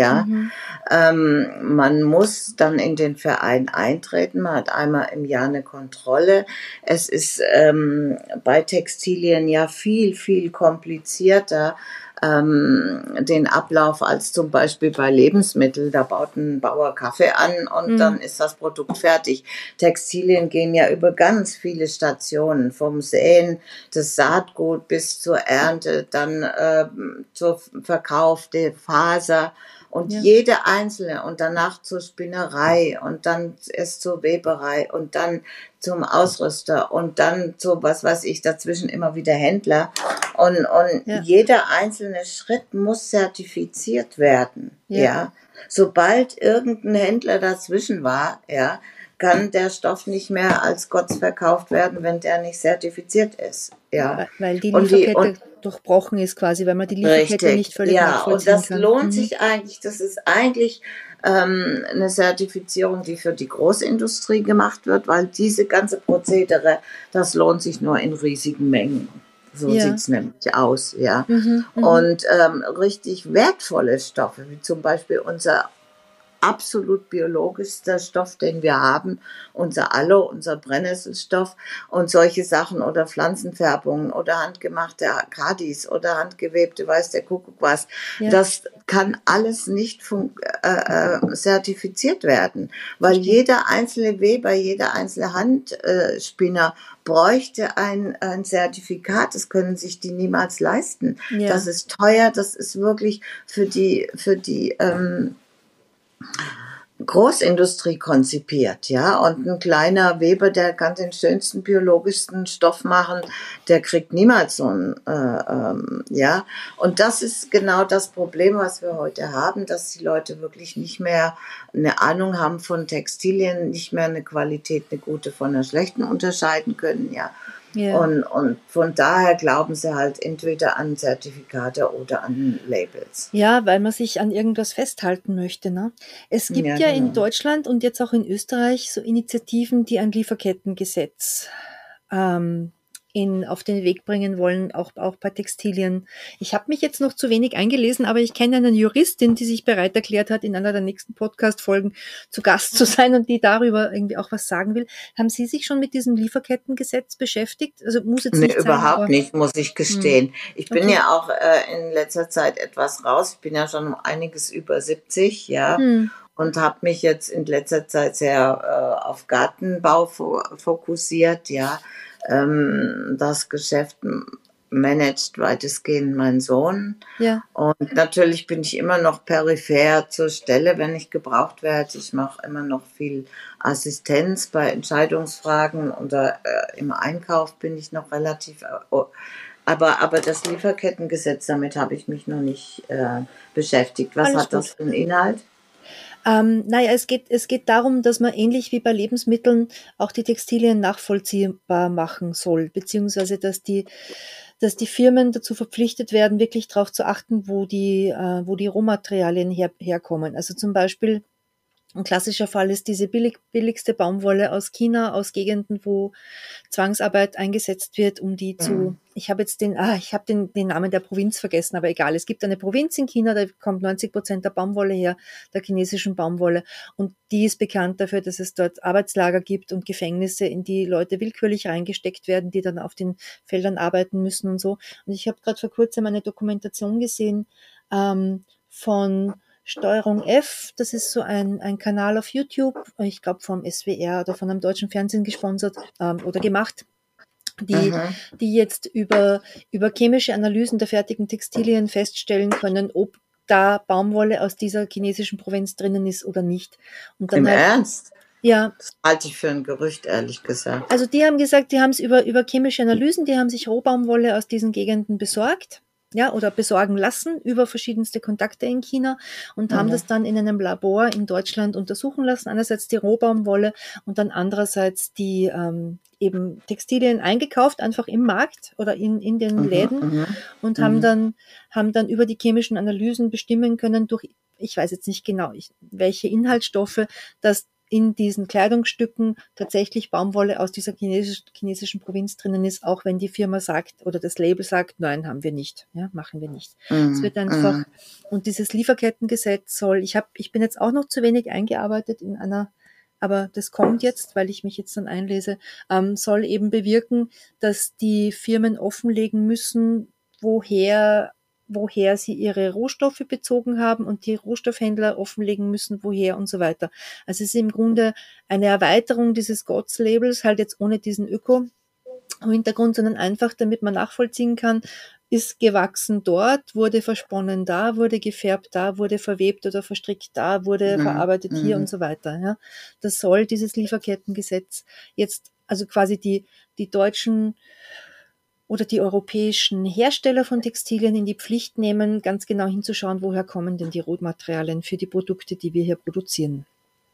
Man muss dann in den Verein eintreten. Man hat einmal im Jahr eine Kontrolle. Es ist bei Textilien ja viel, viel komplizierter den Ablauf als zum Beispiel bei Lebensmitteln. Da baut ein Bauer Kaffee an und dann ist das Produkt fertig. Textilien gehen ja über ganz viele Stationen, vom Säen des Saatgut bis zur Ernte, dann zur Verkauf der Faser. Und jede einzelne und danach zur Spinnerei und dann erst zur Weberei und dann zum Ausrüster und dann zu, was weiß ich, dazwischen immer wieder Händler. Und jeder einzelne Schritt muss zertifiziert werden. Sobald irgendein Händler dazwischen war, kann der Stoff nicht mehr als Gotts verkauft werden, wenn der nicht zertifiziert ist. Weil die Lieferkette durchbrochen ist quasi, weil man die Lieferkette nicht völlig nachvollziehen kann. Und das lohnt sich eigentlich, das ist eigentlich eine Zertifizierung, die für die Großindustrie gemacht wird, weil diese ganze Prozedere, das lohnt sich nur in riesigen Mengen. So sieht's nämlich aus, Und richtig wertvolle Stoffe, wie zum Beispiel unser absolut biologischster Stoff, den wir haben, unser Aloe, unser Brennnesselstoff und solche Sachen oder Pflanzenfärbungen oder handgemachte Kadis oder handgewebte, weiß der Kuckuck was. Das kann alles nicht zertifiziert werden, weil jeder einzelne Weber, jeder einzelne Handspinner bräuchte ein Zertifikat. Das können sich die niemals leisten. Das ist teuer, das ist wirklich für die Großindustrie konzipiert, ja. Und ein kleiner Weber, der kann den schönsten, biologischsten Stoff machen, der kriegt niemals so ein, ja. Und das ist genau das Problem, was wir heute haben, dass die Leute wirklich nicht mehr eine Ahnung haben von Textilien, nicht mehr eine Qualität, eine gute von einer schlechten unterscheiden können, ja. Ja. Und von daher glauben sie halt entweder an Zertifikate oder an Labels. Ja, weil man sich an irgendwas festhalten möchte, ne? Es gibt Ja, ja in genau. Deutschland und jetzt auch in Österreich so Initiativen, die ein Lieferkettengesetz ähm, auf den Weg bringen wollen, auch bei Textilien. Ich habe mich jetzt noch zu wenig eingelesen, aber ich kenne eine Juristin, die sich bereit erklärt hat, in einer der nächsten Podcast-Folgen zu Gast zu sein und die darüber irgendwie auch was sagen will. Haben Sie sich schon mit diesem Lieferkettengesetz beschäftigt? Also muss jetzt Nee, nicht sein, überhaupt aber nicht, muss ich gestehen. Ich bin okay. ja auch in letzter Zeit etwas raus. Ich bin ja schon um einiges über 70, ja, Hm. und habe mich jetzt in letzter Zeit sehr auf Gartenbau fokussiert, ja. Das Geschäft managt weitestgehend mein Sohn. Ja. Und natürlich bin ich immer noch peripher zur Stelle, wenn ich gebraucht werde. Ich mache immer noch viel Assistenz bei Entscheidungsfragen oder im Einkauf bin ich noch relativ. Aber das Lieferkettengesetz, damit habe ich mich noch nicht beschäftigt. Was Alles hat das gut. für einen Inhalt? Naja, es geht darum, dass man ähnlich wie bei Lebensmitteln auch die Textilien nachvollziehbar machen soll, beziehungsweise dass die Firmen dazu verpflichtet werden, wirklich darauf zu achten, wo die Rohmaterialien herkommen. Also zum Beispiel ein klassischer Fall ist diese billigste Baumwolle aus China, aus Gegenden, wo Zwangsarbeit eingesetzt wird, um die zu, Mhm. ich habe jetzt den Namen der Provinz vergessen, aber egal. Es gibt eine Provinz in China, da kommt 90% der Baumwolle her, der chinesischen Baumwolle. Und die ist bekannt dafür, dass es dort Arbeitslager gibt und Gefängnisse, in die Leute willkürlich reingesteckt werden, die dann auf den Feldern arbeiten müssen und so. Und ich habe gerade vor kurzem eine Dokumentation gesehen, von Steuerung F, das ist so ein Kanal auf YouTube, ich glaube vom SWR oder von einem deutschen Fernsehen gesponsert oder gemacht, die, Mhm. die jetzt über chemische Analysen der fertigen Textilien feststellen können, ob da Baumwolle aus dieser chinesischen Provinz drinnen ist oder nicht. Und dann Im halt, Ernst? ja, Das halte ich für ein Gerücht, ehrlich gesagt. also die haben gesagt, die haben es über chemische Analysen, die haben sich Rohbaumwolle aus diesen Gegenden besorgt, ja, oder besorgen lassen über verschiedenste Kontakte in China und haben Mhm. das dann in einem Labor in Deutschland untersuchen lassen. Einerseits die Rohbaumwolle und dann andererseits die eben Textilien eingekauft, einfach im Markt oder in den Mhm. Läden Mhm. und Mhm. haben dann über die chemischen Analysen bestimmen können durch, ich weiß jetzt nicht genau, welche Inhaltsstoffe, dass in diesen Kleidungsstücken tatsächlich Baumwolle aus dieser chinesischen Provinz drinnen ist, auch wenn die Firma sagt oder das Label sagt, nein, haben wir nicht, ja, machen wir nicht. Es Mhm. wird einfach, Mhm. und dieses Lieferkettengesetz soll, ich bin jetzt auch noch zu wenig eingearbeitet in einer, aber das kommt jetzt, weil ich mich jetzt dann einlese, soll eben bewirken, dass die Firmen offenlegen müssen, woher sie ihre Rohstoffe bezogen haben und die Rohstoffhändler offenlegen müssen, woher und so weiter. Also es ist im Grunde eine Erweiterung dieses GOTS-Labels, halt jetzt ohne diesen Öko-Hintergrund, sondern einfach, damit man nachvollziehen kann, ist gewachsen dort, wurde versponnen da, wurde gefärbt da, wurde verwebt oder verstrickt da, wurde Mhm. verarbeitet hier und Mhm. so weiter. Ja. Das soll dieses Lieferkettengesetz jetzt, also quasi die deutschen oder die europäischen Hersteller von Textilien in die Pflicht nehmen, ganz genau hinzuschauen, woher kommen denn die Rohmaterialien für die Produkte, die wir hier produzieren.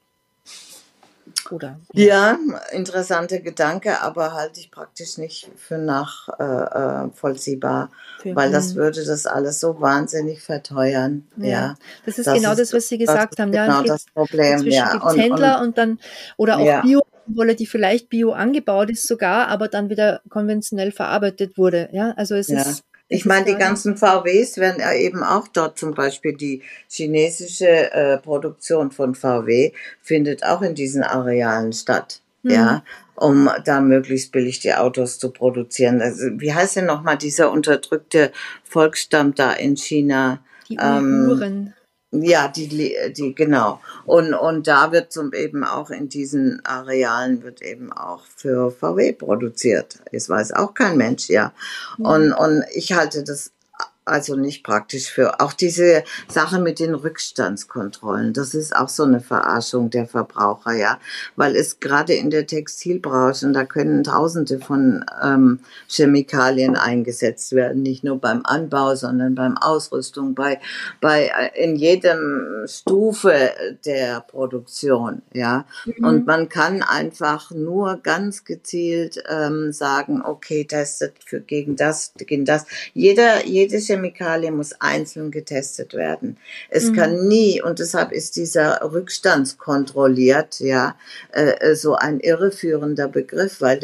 Oder ja. Ja, interessanter Gedanke, aber halte ich praktisch nicht für nachvollziehbar, weil das würde das alles so wahnsinnig verteuern. Ja, Ja, das ist genau das, was Sie das gesagt ist haben. Ja, genau das Problem, dazwischen ja. gibt's Händler und dann, oder auch Ja, Bio-Wolle, die vielleicht bio angebaut ist sogar, aber dann wieder konventionell verarbeitet wurde. Ja, also ja. es Ich ist meine, die da, ganzen VWs werden ja eben auch dort zum Beispiel die chinesische Produktion von VW findet auch in diesen Arealen statt. hm, Ja, um da möglichst billig die Autos zu produzieren. Also, wie heißt denn nochmal dieser unterdrückte Volksstamm da in China? die Ähm, Uiguren. ja, genau. Und da wird zum eben auch in diesen Arealen wird eben auch für VW produziert. Das weiß auch kein Mensch, ja. Hm, Und ich halte das also nicht praktisch für. Auch diese Sache mit den Rückstandskontrollen, das ist auch so eine Verarschung der Verbraucher, ja, weil es gerade in der Textilbranche, und da können Tausende von Chemikalien eingesetzt werden, nicht nur beim Anbau, sondern beim Ausrüstung, in jedem Stufe der Produktion, ja. Und man kann einfach nur ganz gezielt sagen, okay, testet gegen das, gegen das. Jede Chemikalie muss einzeln getestet werden. Es kann nie, und deshalb ist dieser rückstandskontrolliert, ja, so ein irreführender Begriff, weil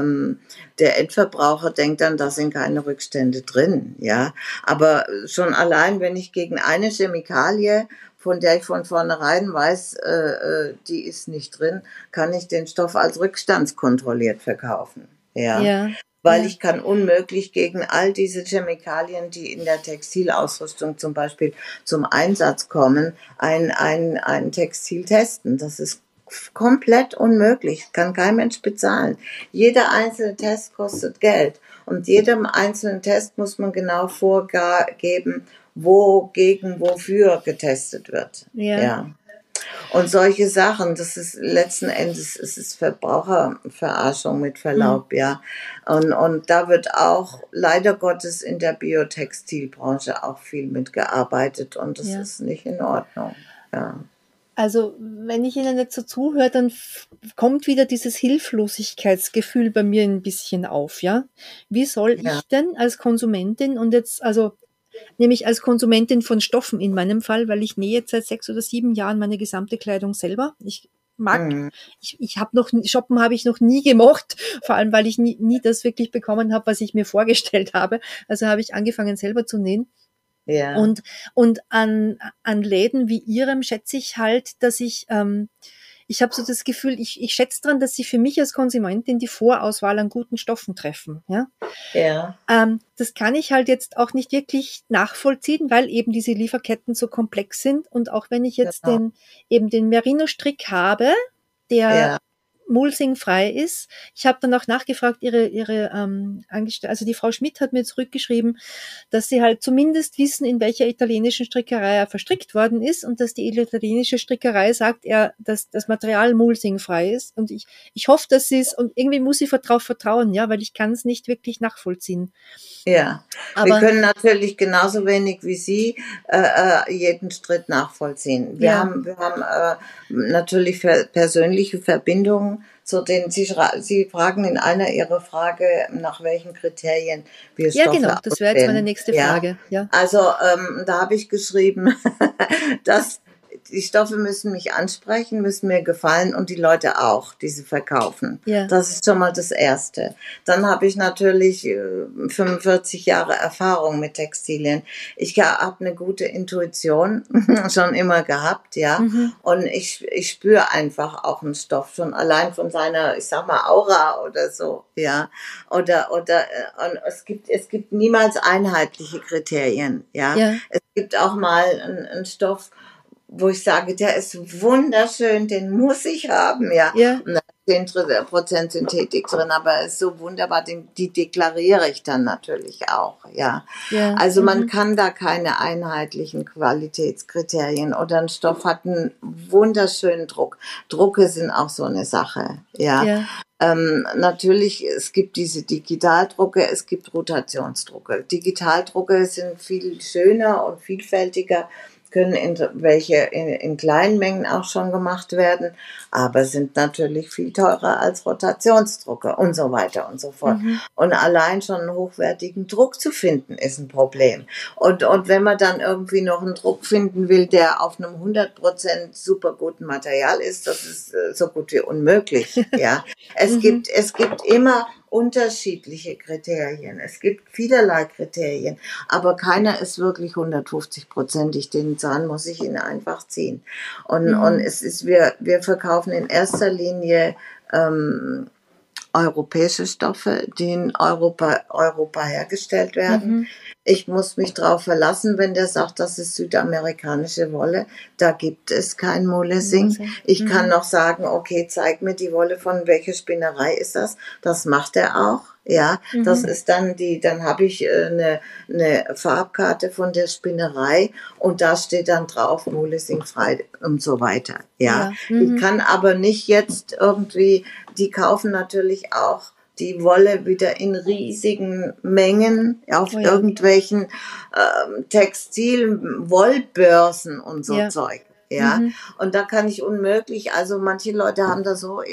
der Endverbraucher denkt dann, da sind keine Rückstände drin, ja. Aber schon allein, wenn ich gegen eine Chemikalie, von der ich von vornherein weiß, die ist nicht drin, kann ich den Stoff als rückstandskontrolliert verkaufen, ja. Ja, Weil ja, ich kann unmöglich gegen all diese Chemikalien, die in der Textilausrüstung zum Beispiel zum Einsatz kommen, ein Textil testen. Das ist komplett unmöglich. Kann kein Mensch bezahlen. Jeder einzelne Test kostet Geld. Und jedem einzelnen Test muss man genau vorgeben, wogegen, wofür getestet wird. ja, Ja. Und solche Sachen, das ist letzten Endes, es ist Verbraucherverarschung mit Verlaub, ja. Und da wird auch leider Gottes in der Biotextilbranche auch viel mitgearbeitet und das ja. ist nicht in Ordnung, ja. Also, wenn ich Ihnen jetzt so zuhöre, dann kommt wieder dieses Hilflosigkeitsgefühl bei mir ein bisschen auf, ja? Wie soll Ja. ich denn als Konsumentin und jetzt, also, nämlich als Konsumentin von Stoffen in meinem Fall, weil ich nähe jetzt seit 6 oder 7 Jahren meine gesamte Kleidung selber. Mhm. Ich habe Shoppen habe ich noch nie gemocht, vor allem weil ich nie das wirklich bekommen habe, was ich mir vorgestellt habe. Also habe ich angefangen selber zu nähen. Ja. Und an Läden wie Ihrem schätze ich halt, dass ich habe so das Gefühl, ich schätze dran, dass sie für mich als Konsumentin die Vorauswahl an guten Stoffen treffen. Ja? Ja. Das kann ich halt jetzt auch nicht wirklich nachvollziehen, weil eben diese Lieferketten so komplex sind. Und auch wenn ich jetzt Genau. den Merino-Strick habe, der Ja. mulesingfrei ist. Ich habe dann auch nachgefragt, ihre also die Frau Schmidt hat mir zurückgeschrieben, dass sie halt zumindest wissen, in welcher italienischen Strickerei er verstrickt worden ist und dass die italienische Strickerei sagt, dass das Material mulesingfrei ist. Und ich hoffe, dass sie es, und irgendwie muss ich darauf vertrauen, ja, weil ich kann es nicht wirklich nachvollziehen. Ja, wir Aber können natürlich genauso wenig wie Sie jeden Schritt nachvollziehen. ja, Wir haben natürlich persönliche Verbindungen, zu denen Sie fragen in einer Ihrer Frage, nach welchen Kriterien wir ja, Stoffe genau, das wäre jetzt meine auswählen. nächste Ja, Frage. Ja, also da habe ich geschrieben, dass die Stoffe müssen mich ansprechen, müssen mir gefallen und die Leute auch, die sie verkaufen. ja, Das ist schon mal das Erste. Dann habe ich natürlich 45 Jahre Erfahrung mit Textilien. Ich habe eine gute Intuition schon immer gehabt, ja. mhm. Und ich spüre einfach auch einen Stoff schon allein von seiner, ich sag mal, Aura oder so, ja. Und es gibt niemals einheitliche Kriterien, ja. Ja, Es gibt auch mal einen Stoff, wo ich sage, der ist wunderschön, den muss ich haben, ja. ja, Und da ist 10% Synthetik drin, aber er ist so wunderbar, die deklariere ich dann natürlich auch, ja. ja, Also man mhm. kann da keine einheitlichen Qualitätskriterien oder ein Stoff hat einen wunderschönen Druck. Drucke sind auch so eine Sache, ja. Ja, Natürlich, es gibt diese Digitaldrucke, es gibt Rotationsdrucke. Digitaldrucke sind viel schöner und vielfältiger, können in kleinen Mengen auch schon gemacht werden, aber sind natürlich viel teurer als Rotationsdrucke und so weiter und so fort. mhm. Und allein schon einen hochwertigen Druck zu finden, ist ein Problem. Und wenn man dann irgendwie noch einen Druck finden will, der auf einem 100% super guten Material ist, das ist so gut wie unmöglich, ja. Mhm. Es gibt immer unterschiedliche Kriterien. Es gibt vielerlei Kriterien, aber keiner ist wirklich 150%ig. Den Zahn muss ich Ihnen einfach ziehen. Und Mhm. wir verkaufen in erster Linie europäische Stoffe, die in Europa hergestellt werden. Ich muss mich darauf verlassen, wenn der sagt, das ist südamerikanische Wolle, da gibt es kein Molesing. Ich kann noch sagen, okay, zeig mir die Wolle, von welcher Spinnerei ist das? Das macht er auch. Ja, das ist dann dann habe ich eine Farbkarte von der Spinnerei und da steht dann drauf Molesing frei und so weiter. Ja, ich kann aber nicht jetzt irgendwie, die kaufen natürlich auch die Wolle wieder in riesigen Mengen auf irgendwelchen Textil-Wollbörsen und so Zeug. Ja, und da kann ich unmöglich, also manche Leute haben da so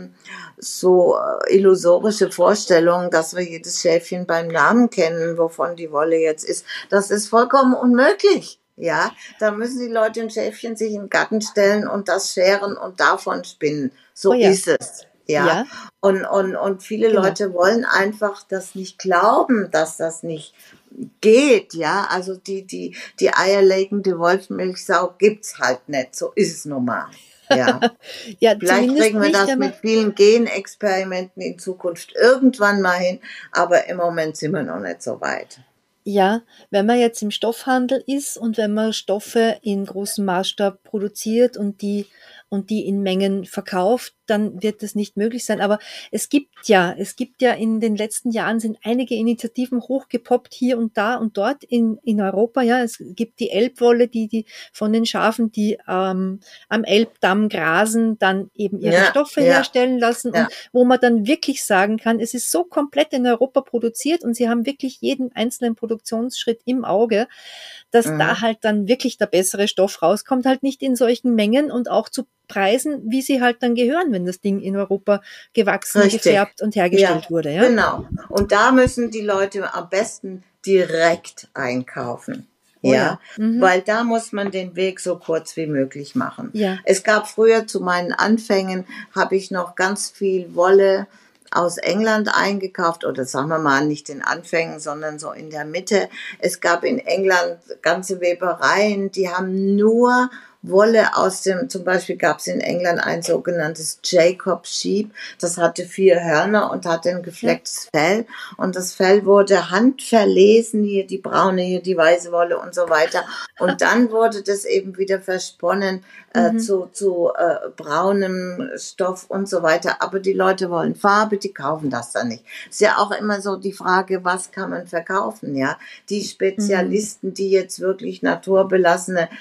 illusorische Vorstellungen, dass wir jedes Schäfchen beim Namen kennen, wovon die Wolle jetzt ist. Das ist vollkommen unmöglich. Ja, da müssen die Leute ein Schäfchen sich in den Garten stellen und das scheren und davon spinnen. So ist es. Ja. Und viele Leute wollen einfach das nicht glauben, dass das nicht geht, ja, also die eierlegende Wolfsmilchsau gibt's halt nicht, so ist es nun mal, ja. Vielleicht kriegen wir das mit vielen Genexperimenten in Zukunft irgendwann mal hin, aber im Moment sind wir noch nicht so weit. Ja, wenn man jetzt im Stoffhandel ist und wenn man Stoffe in großem Maßstab produziert und die in Mengen verkauft, dann wird das nicht möglich sein. Aber es gibt ja in den letzten Jahren sind einige Initiativen hochgepoppt hier und da und dort in Europa. Ja, es gibt die Elbwolle, die von den Schafen, die am Elbdamm grasen, dann eben ihre Stoffe herstellen lassen und wo man dann wirklich sagen kann, es ist so komplett in Europa produziert und sie haben wirklich jeden einzelnen Produktionsschritt im Auge, dass da halt dann wirklich der bessere Stoff rauskommt, halt nicht in solchen Mengen und auch zu Preisen, wie sie halt dann gehören, wenn das Ding in Europa gewachsen, gefärbt und hergestellt wurde. Ja, genau. Und da müssen die Leute am besten direkt einkaufen. Weil da muss man den Weg so kurz wie möglich machen. Es gab früher zu meinen Anfängen, habe ich noch ganz viel Wolle aus England eingekauft, oder sagen wir mal nicht in Anfängen, sondern so in der Mitte. Es gab in England ganze Webereien, die haben nur Wolle aus zum Beispiel gab es in England ein sogenanntes Jacob Sheep, das hatte 4 Hörner und hatte ein geflecktes Fell und das Fell wurde handverlesen, hier die braune, hier die weiße Wolle und so weiter und dann wurde das eben wieder versponnen zu braunem Stoff und so weiter, aber die Leute wollen Farbe, die kaufen das dann nicht. Ist ja auch immer so die Frage, was kann man verkaufen, ja? Die Spezialisten, die jetzt wirklich naturbelassene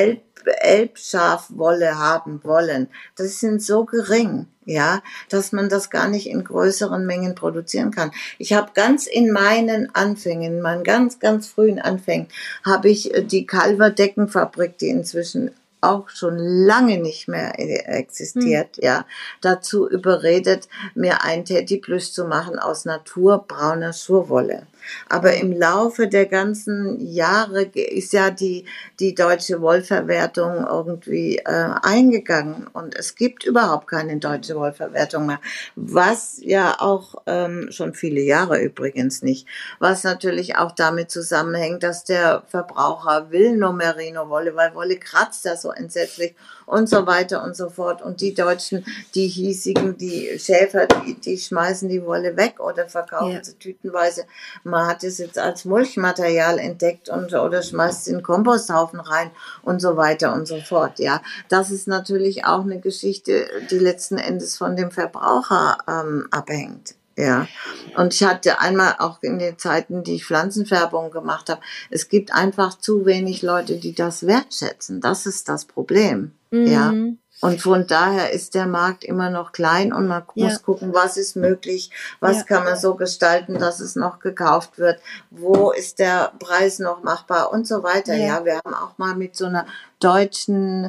Elbschafwolle haben wollen, das sind so gering, ja, dass man das gar nicht in größeren Mengen produzieren kann. Ich habe ganz in meinen Anfängen, in meinen ganz, ganz frühen Anfängen, habe ich die Calver Deckenfabrik, die inzwischen auch schon lange nicht mehr existiert, dazu überredet, mir ein Teddyplüsch zu machen aus naturbrauner Schurwolle. Aber im Laufe der ganzen Jahre ist ja die deutsche Wollverwertung irgendwie eingegangen und es gibt überhaupt keine deutsche Wollverwertung mehr, was ja auch schon viele Jahre übrigens nicht, was natürlich auch damit zusammenhängt, dass der Verbraucher will nur Merino-Wolle, weil Wolle kratzt ja so entsetzlich und so weiter und so fort. Und die Deutschen, die hiesigen, die Schäfer, die schmeißen die Wolle weg oder verkaufen sie tütenweise. Man hat es jetzt als Mulchmaterial entdeckt oder schmeißt in den Komposthaufen rein und so weiter und so fort. Ja, das ist natürlich auch eine Geschichte, die letzten Endes von dem Verbraucher abhängt. Ja, und ich hatte einmal auch in den Zeiten, die ich Pflanzenfärbung gemacht habe, es gibt einfach zu wenig Leute, die das wertschätzen. Das ist das Problem. Ja. Und von daher ist der Markt immer noch klein und man muss gucken, was ist möglich, was kann man so gestalten, dass es noch gekauft wird, wo ist der Preis noch machbar und so weiter. Ja, wir haben auch mal mit so einer deutschen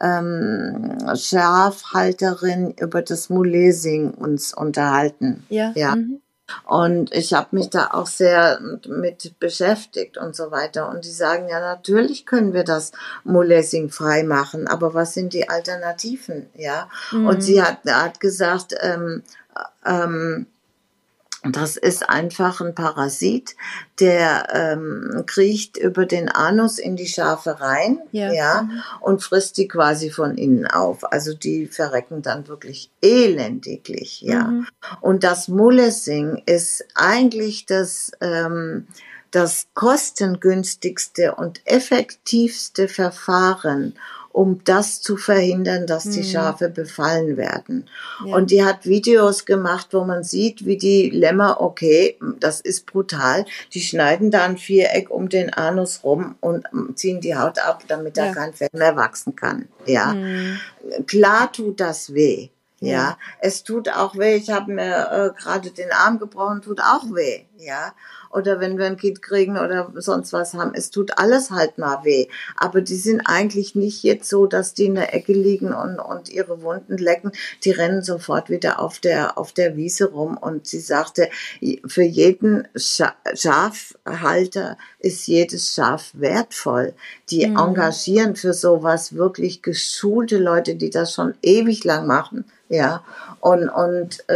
Schafhalterin über das Mulesing uns unterhalten. Und ich habe mich da auch sehr mit beschäftigt und so weiter. Und die sagen, ja, natürlich können wir das Mulesing frei machen, aber was sind die Alternativen? Ja. Und sie hat gesagt, Das ist einfach ein Parasit, der kriecht über den Anus in die Schafe rein, Ja. ja, und frisst die quasi von innen auf. Also die verrecken dann wirklich elendiglich, ja. Und das Mulesing ist eigentlich das kostengünstigste und effektivste Verfahren, um das zu verhindern, dass die Schafe befallen werden. Ja. Und die hat Videos gemacht, wo man sieht, wie die Lämmer, okay, das ist brutal, die schneiden da ein Viereck um den Anus rum und ziehen die Haut ab, damit da Ja. kein Fell mehr wachsen kann. Ja, klar tut das weh. Ja, es tut auch weh. Ich habe mir gerade den Arm gebrochen, tut auch weh. Ja, oder wenn wir ein Kind kriegen oder sonst was haben, es tut alles halt mal weh. Aber die sind eigentlich nicht jetzt so, dass die in der Ecke liegen und ihre Wunden lecken. Die rennen sofort wieder auf der Wiese rum. Und sie sagte, für jeden Schafhalter ist jedes Schaf wertvoll. Die engagieren für sowas wirklich geschulte Leute, die das schon ewig lang machen. Ja, und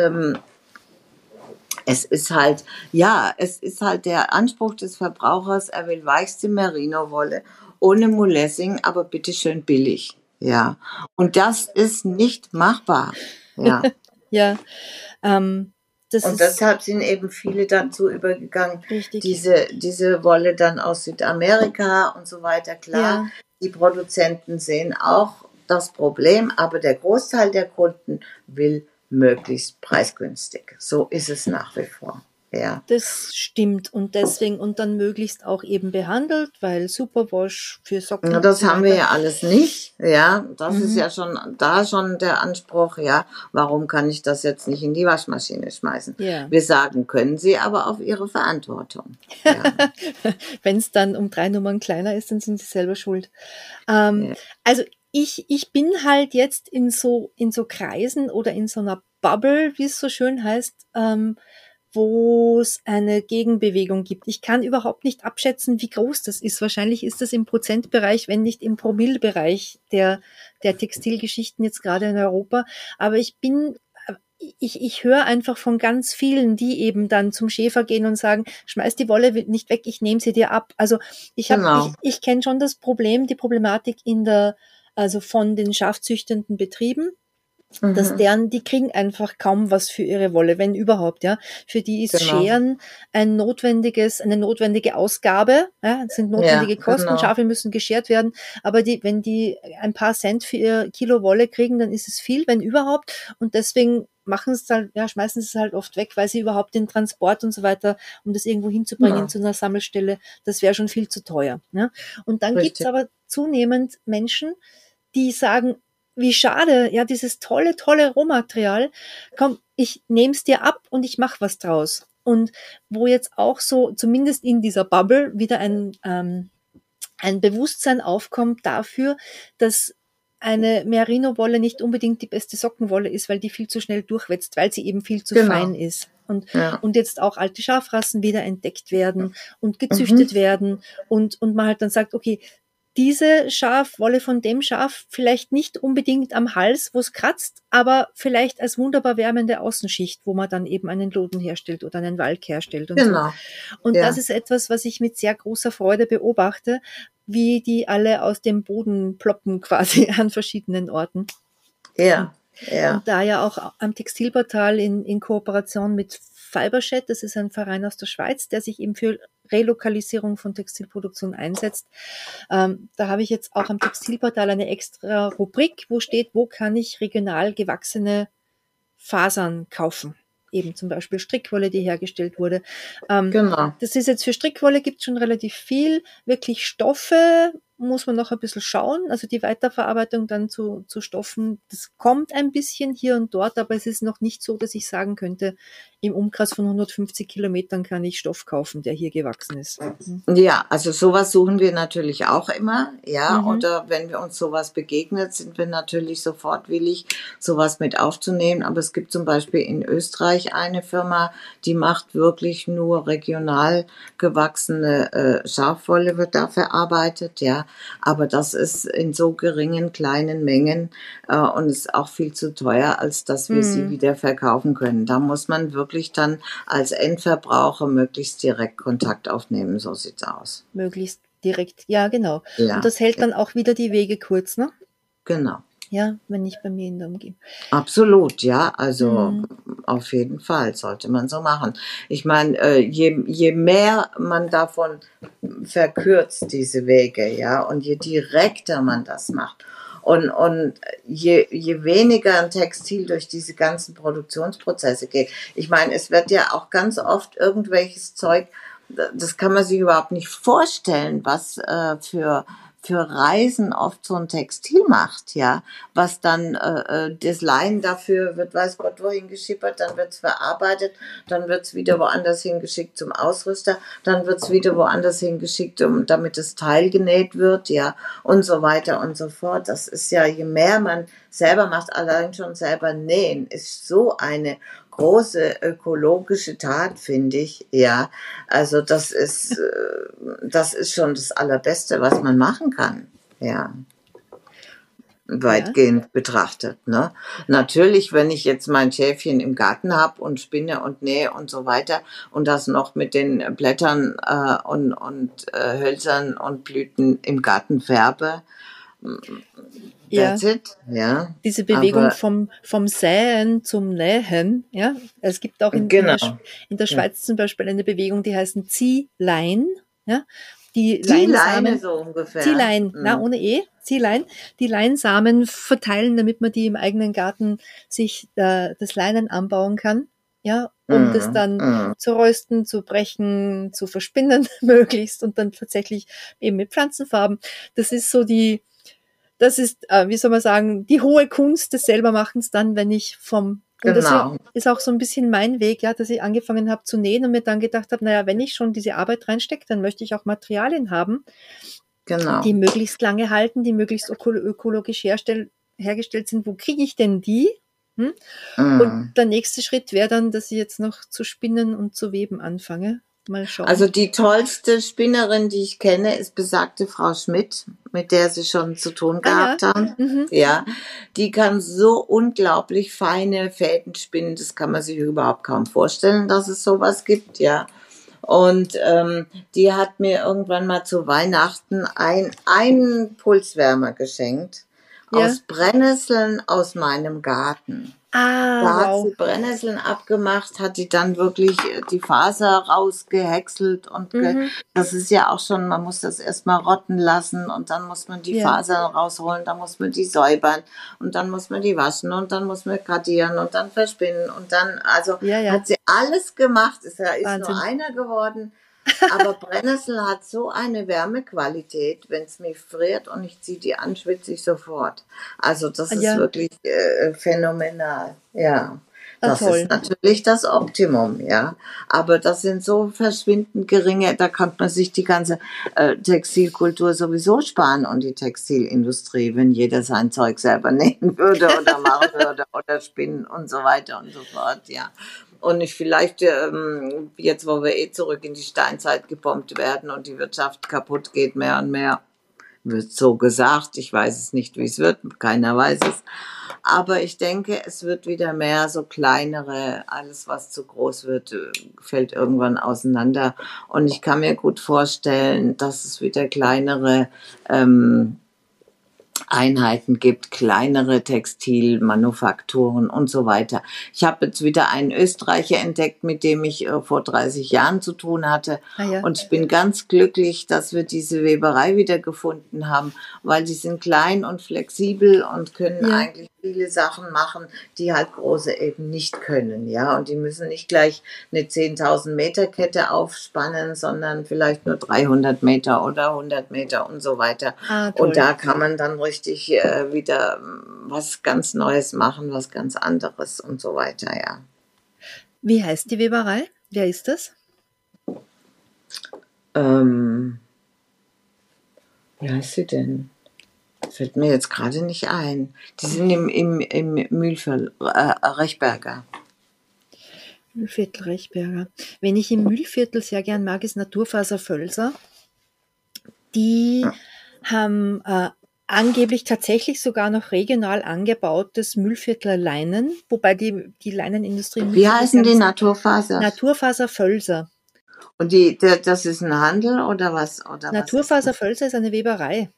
es ist halt der Anspruch des Verbrauchers, er will weichste Merino-Wolle ohne Mulesing, aber bitteschön billig. Ja, und das ist nicht machbar. Ja. Ja, das und ist deshalb sind eben viele dazu übergegangen, richtig. diese Wolle dann aus Südamerika und so weiter. Klar, die Produzenten sehen auch das Problem, aber der Großteil der Kunden will möglichst preisgünstig. So ist es nach wie vor. Ja. Das stimmt und deswegen und dann möglichst auch eben behandelt, weil Superwash für Socken. Ja, das haben wir ja alles nicht. Ja, das ist ja schon der Anspruch. Ja, warum kann ich das jetzt nicht in die Waschmaschine schmeißen? Ja. Wir sagen, können Sie, aber auf Ihre Verantwortung. Ja. Wenn es dann um 3 Nummern kleiner ist, dann sind Sie selber schuld. Also ich bin halt jetzt in so Kreisen oder in so einer Bubble, wie es so schön heißt, wo es eine Gegenbewegung gibt. Ich kann überhaupt nicht abschätzen, wie groß das ist. Wahrscheinlich ist das im Prozentbereich, wenn nicht im Promillebereich der Textilgeschichten jetzt gerade in Europa. Aber ich höre einfach von ganz vielen, die eben dann zum Schäfer gehen und sagen, schmeiß die Wolle nicht weg, ich nehme sie dir ab. Also ich kenne schon das Problem, die Problematik also von den schafzüchtenden Betrieben, dass die kriegen einfach kaum was für ihre Wolle, wenn überhaupt, ja. Für die ist Scheren eine notwendige Ausgabe, ja, es sind notwendige Kosten, Schafe müssen geschert werden, aber wenn die ein paar Cent für ihr Kilo Wolle kriegen, dann ist es viel, wenn überhaupt, und deswegen schmeißen sie es halt oft weg, weil sie überhaupt den Transport und so weiter, um das irgendwo hinzubringen zu einer Sammelstelle, das wäre schon viel zu teuer, ja. Und dann gibt's aber zunehmend Menschen, die sagen, wie schade, ja, dieses tolle Rohmaterial, komm, ich nehm's dir ab und ich mach was draus. Und wo jetzt auch so, zumindest in dieser Bubble, wieder ein Bewusstsein aufkommt dafür, dass eine Merino-Wolle nicht unbedingt die beste Sockenwolle ist, weil die viel zu schnell durchwetzt, weil sie eben viel zu fein ist. Und jetzt auch alte Schafrassen wieder entdeckt werden und gezüchtet werden und man halt dann sagt, okay, diese Schafwolle von dem Schaf vielleicht nicht unbedingt am Hals, wo es kratzt, aber vielleicht als wunderbar wärmende Außenschicht, wo man dann eben einen Loden herstellt oder einen Walk herstellt und so. Und das ist etwas, was ich mit sehr großer Freude beobachte, wie die alle aus dem Boden ploppen quasi an verschiedenen Orten. Ja. Und da ja auch am Textilportal in Kooperation mit Fibershed, das ist ein Verein aus der Schweiz, der sich eben für Relokalisierung von Textilproduktion einsetzt. Da habe ich jetzt auch am Textilportal eine extra Rubrik, wo steht, wo kann ich regional gewachsene Fasern kaufen. Eben zum Beispiel Strickwolle, die hergestellt wurde. Das ist jetzt für Strickwolle gibt es schon relativ viel. Wirklich Stoffe muss man noch ein bisschen schauen. Also die Weiterverarbeitung dann zu Stoffen, das kommt ein bisschen hier und dort, aber es ist noch nicht so, dass ich sagen könnte, im Umkreis von 150 Kilometern kann ich Stoff kaufen, der hier gewachsen ist. Ja, also sowas suchen wir natürlich auch immer, ja, oder wenn wir uns sowas begegnet, sind wir natürlich sofort willig, sowas mit aufzunehmen, aber es gibt zum Beispiel in Österreich eine Firma, die macht wirklich nur regional gewachsene Schafwolle, wird da verarbeitet, ja, Aber das ist in so geringen, kleinen Mengen und ist auch viel zu teuer, als dass wir sie wieder verkaufen können. Da muss man wirklich dann als Endverbraucher möglichst direkt Kontakt aufnehmen. So sieht's aus. Möglichst direkt, ja, genau. Und Ja, das hält dann auch wieder die Wege kurz, ne? genau. Ja, wenn nicht bei mir in der Umgebung. Absolut, ja. Also Hm. auf jeden Fall sollte man so machen. Ich meine, je mehr man davon verkürzt, diese Wege, ja, und je direkter man das macht und je weniger ein Textil durch diese ganzen Produktionsprozesse geht. Ich meine, es wird ja auch ganz oft irgendwelches Zeug, das kann man sich überhaupt nicht vorstellen, was für Reisen oft so ein Textil macht, ja, was dann das Leinen dafür wird, weiß Gott wohin geschippert, dann wird es verarbeitet, dann wird es wieder woanders hingeschickt zum Ausrüster, dann wird es wieder woanders hingeschickt, damit das Teil genäht wird, ja, und so weiter und so fort. Das ist ja, je mehr man selber macht, allein schon selber nähen, ist so eine große ökologische Tat, finde ich, ja. Also das ist schon das Allerbeste, was man machen kann, ja, Ja, weitgehend betrachtet, ne? Natürlich, wenn ich jetzt mein Schäfchen im Garten habe und spinne und nähe und so weiter und das noch mit den Blättern und Hölzern und Blüten im Garten färbe, ja. that's it, ja. Diese Bewegung Aber vom Säen zum Nähen, ja. Es gibt auch genau, in der ja. Schweiz zum Beispiel eine Bewegung, die heißt Ziehlein, ja. Die Die Leine Leinsamen, so ungefähr. Ziehlein, na, ohne E, Ziehlein, die Leinsamen verteilen, damit man die im eigenen Garten sich das Leinen anbauen kann, ja, um das Mm, dann mm. zu rösten, zu brechen, zu verspinnen möglichst und dann tatsächlich eben mit Pflanzenfarben. Das ist so das ist, wie soll man sagen, die hohe Kunst des Selbermachens dann, wenn ich und das Genau, ist auch so ein bisschen mein Weg, ja, dass ich angefangen habe zu nähen und mir dann gedacht habe, naja, wenn ich schon diese Arbeit reinstecke, dann möchte ich auch Materialien haben, genau. die möglichst lange halten, die möglichst ökologisch hergestellt sind. Wo kriege ich denn die? Hm? Und Mm. der nächste Schritt wäre dann, dass ich jetzt noch zu spinnen und zu weben anfange. Mal schauen. Also die tollste Spinnerin, die ich kenne, ist besagte Frau Schmidt, mit der Sie schon zu tun Ah ja. gehabt haben. Mhm. Ja, die kann so unglaublich feine Fäden spinnen, das kann man sich überhaupt kaum vorstellen, dass es sowas gibt, ja. Und die hat mir irgendwann mal zu Weihnachten einen Pulswärmer geschenkt Ja. aus Brennnesseln aus meinem Garten. Ah, Da hat wow. sie Brennnesseln abgemacht, hat die dann wirklich die Faser rausgehäckselt Mhm. das ist ja auch schon, man muss das erstmal rotten lassen und dann muss man die Ja. Fasern rausholen, dann muss man die säubern und dann muss man die waschen und dann muss man kartieren und dann verspinnen und dann, also Ja, ja. hat sie alles gemacht, ist nur Wahnsinn. einer geworden. Aber Brennnessel hat so eine Wärmequalität, wenn es mich friert und ich ziehe die an, schwitze ich sofort. Also das ist Ja, wirklich phänomenal. Ja, das ist toll. natürlich das Optimum, ja. Aber das sind so verschwindend geringe, da kann man sich die ganze Textilkultur sowieso sparen und die Textilindustrie, wenn jeder sein Zeug selber nähen würde oder machen würde oder spinnen und so weiter und so fort, ja. Und nicht vielleicht, jetzt wo wir zurück in die Steinzeit gebombt werden und die Wirtschaft kaputt geht, mehr und mehr, wird so gesagt. Ich weiß es nicht, wie es wird, keiner weiß es. Aber ich denke, es wird wieder mehr so kleinere, alles was zu groß wird, fällt irgendwann auseinander. Und ich kann mir gut vorstellen, dass es wieder kleinere Einheiten gibt, kleinere Textilmanufakturen und so weiter. Ich habe jetzt wieder einen Österreicher entdeckt, mit dem ich vor 30 Jahren zu tun hatte. Ah ja. Und ich bin ganz glücklich, dass wir diese Weberei wieder gefunden haben, weil die sind klein und flexibel und können Ja. eigentlich viele Sachen machen, die halt große eben nicht können. Ja, und die müssen nicht gleich eine 10.000 Meter Kette aufspannen, sondern vielleicht nur 300 Meter oder 100 Meter und so weiter. Ah, Und toll. da kann man dann richtig wieder was ganz Neues machen, was ganz anderes und so weiter, ja. Wie heißt die Weberei? Wer ist das? Ähm, wie heißt sie denn? Fällt mir jetzt gerade nicht ein. Die sind im Mühlviertel, Rechberger. Mühlviertel Rechberger. Wen ich im Mühlviertel sehr gern mag, ist Naturfaser Völser. Die haben angeblich tatsächlich sogar noch regional angebautes Mühlviertler Leinen, wobei die Leinenindustrie in Wie Mühlviertl heißen die ganz Naturfaser? Naturfaser Völser. Und das ist ein Handel oder was? Oder was ist Naturfaser das? Völser ist eine Weberei.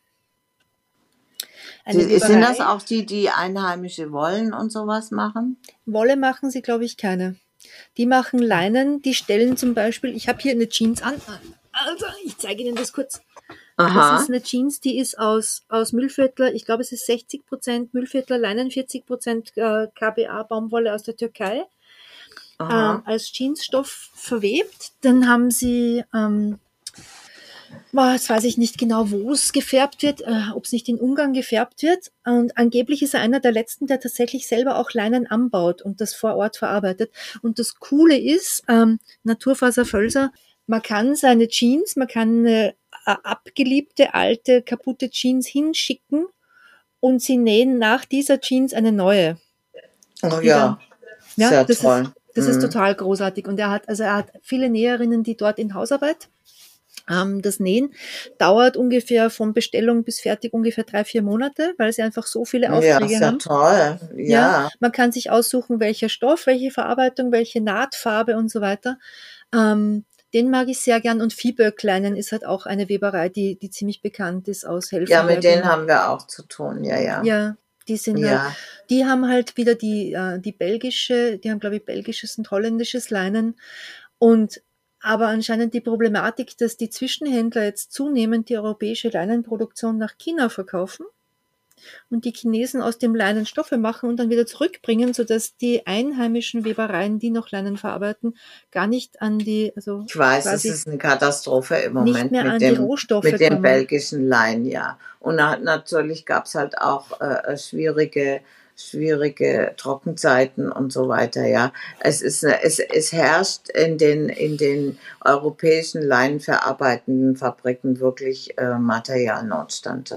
Eine Sind das Weberei. auch die einheimische Wollen und sowas machen? Wolle machen sie, glaube ich, keine. Die machen Leinen, die stellen zum Beispiel, ich habe hier eine Jeans an. Also, ich zeige Ihnen das kurz. Das ist Aha, eine Jeans, die ist aus Mühlviertler, ich glaube, es ist 60% Mühlviertler Leinen, 40% KBA Baumwolle aus der Türkei, aha. als Jeansstoff verwebt. Dann haben sie, jetzt weiß ich nicht genau, wo es gefärbt wird, ob es nicht in Ungarn gefärbt wird. Und angeblich ist er einer der letzten, der tatsächlich selber auch Leinen anbaut und das vor Ort verarbeitet. Und das Coole ist, Naturfaser Völser, man kann seine Jeans, man kann eine abgeliebte, alte, kaputte Jeans hinschicken und sie nähen nach dieser Jeans eine neue. Oh Die dann, ja, ja, sehr toll. das ist total großartig. Und er hat viele Näherinnen, die dort in Hausarbeit. Das Nähen dauert ungefähr von Bestellung bis fertig ungefähr 3-4 Monate, weil sie einfach so viele Ja, Aufträge sehr haben. toll. Ja, Ja. man kann sich aussuchen, welcher Stoff, welche Verarbeitung, welche Nahtfarbe und so weiter. Den mag ich sehr gern. Und Viehböckleinen ist halt auch eine Weberei, die ziemlich bekannt ist aus Ja, mit denen Helfenberg. haben wir auch zu tun. Ja, ja. Ja, die sind halt, Ja. die haben halt wieder die belgische, die haben, glaube ich, belgisches und holländisches Leinen. Und aber anscheinend die Problematik, dass die Zwischenhändler jetzt zunehmend die europäische Leinenproduktion nach China verkaufen und die Chinesen aus dem Leinen Stoffe machen und dann wieder zurückbringen, sodass die einheimischen Webereien, die noch Leinen verarbeiten, gar nicht an die, also Ich weiß, es quasi ist eine Katastrophe im nicht Moment mehr an die Rohstoffe mit dem kommen. belgischen Lein, ja. Und natürlich gab es halt auch schwierige Trockenzeiten und so weiter, ja. Es herrscht in den europäischen leinverarbeitenden Fabriken wirklich Materialnotstand.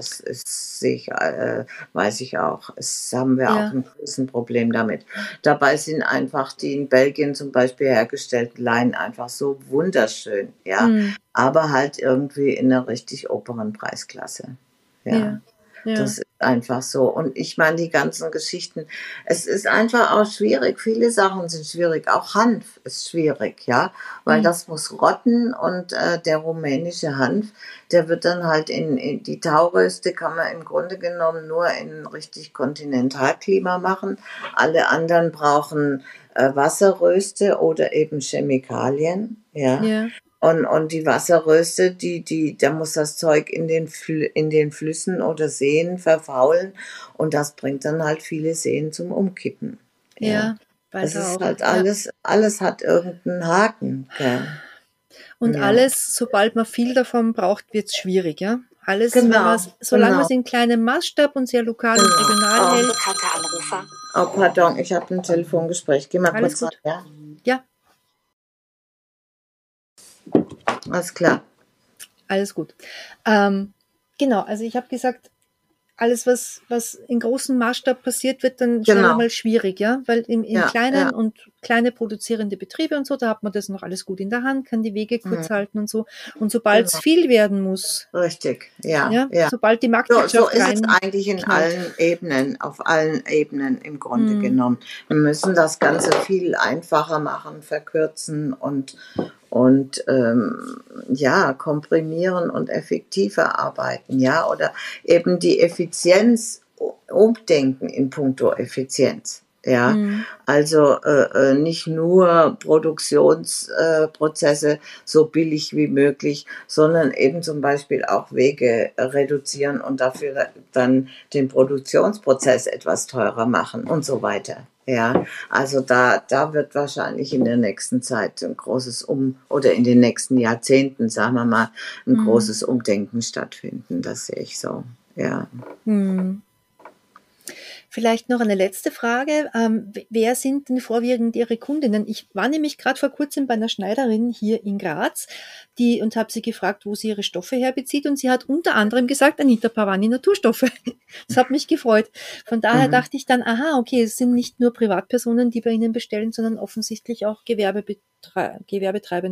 Weiß ich auch. Es haben wir auch Ja, ein Riesenproblem damit. Dabei sind einfach die in Belgien zum Beispiel hergestellten Leinen einfach so wunderschön, ja. hm, Aber halt irgendwie in einer richtig oberen Preisklasse. Ja. ja, ja, Das ist einfach so. Und ich meine, die ganzen Geschichten, es ist einfach auch schwierig. Viele Sachen sind schwierig. Auch Hanf ist schwierig, ja, weil hm, das muss rotten und der rumänische Hanf, der wird dann halt in die Tauröste kann man im Grunde genommen nur in richtig Kontinentalklima machen. Alle anderen brauchen Wasserröste oder eben Chemikalien, ja. ja. Und die Wasserröste, da muss das Zeug in den Flüssen oder Seen verfaulen und das bringt dann halt viele Seen zum Umkippen. Ja. Ja, weil Es da ist auch, halt ja. alles hat irgendeinen Haken, gell? Und Ja. alles, sobald man viel davon braucht, wird's schwierig, ja. Alles, Genau, solange man genau, es in kleinem Maßstab und sehr lokal und genau. regional Oh, hält, Unbekannter Anrufer. oh pardon, ich habe ein Telefongespräch. Geh mal alles kurz ran, gut. ja? Ja, Alles klar. alles gut. Genau, also ich habe gesagt, alles, was in großem Maßstab passiert, wird dann schnell Genau. einmal schwierig, ja, weil in Ja, kleinen ja. und kleine produzierende Betriebe und so, da hat man das noch alles gut in der Hand, kann die Wege kurz Mhm. halten und so. Und sobald es Genau. viel werden muss, Richtig. Ja, ja, ja. sobald die So Marktwirtschaft ist es eigentlich in reinknallt. allen Ebenen, auf allen Ebenen im Grunde Hm, genommen. Wir müssen das Ganze viel einfacher machen, verkürzen und ja, komprimieren und effektiver arbeiten, ja, oder eben die Effizienz umdenken in puncto Effizienz. Ja, hm, also nicht nur Produktionsprozesse so billig wie möglich, sondern eben zum Beispiel auch Wege reduzieren und dafür dann den Produktionsprozess etwas teurer machen und so weiter. Ja, also da wird wahrscheinlich in der nächsten Zeit ein großes oder in den nächsten Jahrzehnten, sagen wir mal, ein hm, großes Umdenken stattfinden. Das sehe ich so. Ja. hm. Vielleicht noch eine letzte Frage. Wer sind denn vorwiegend Ihre Kundinnen? Ich war nämlich gerade vor kurzem bei einer Schneiderin hier in Graz, und habe sie gefragt, wo sie ihre Stoffe herbezieht. Und sie hat unter anderem gesagt, Anita Pavani Naturstoffe. Das hat mich gefreut. Von daher Mhm. dachte ich dann, aha, okay, es sind nicht nur Privatpersonen, die bei Ihnen bestellen, sondern offensichtlich auch Gewerbetreibende.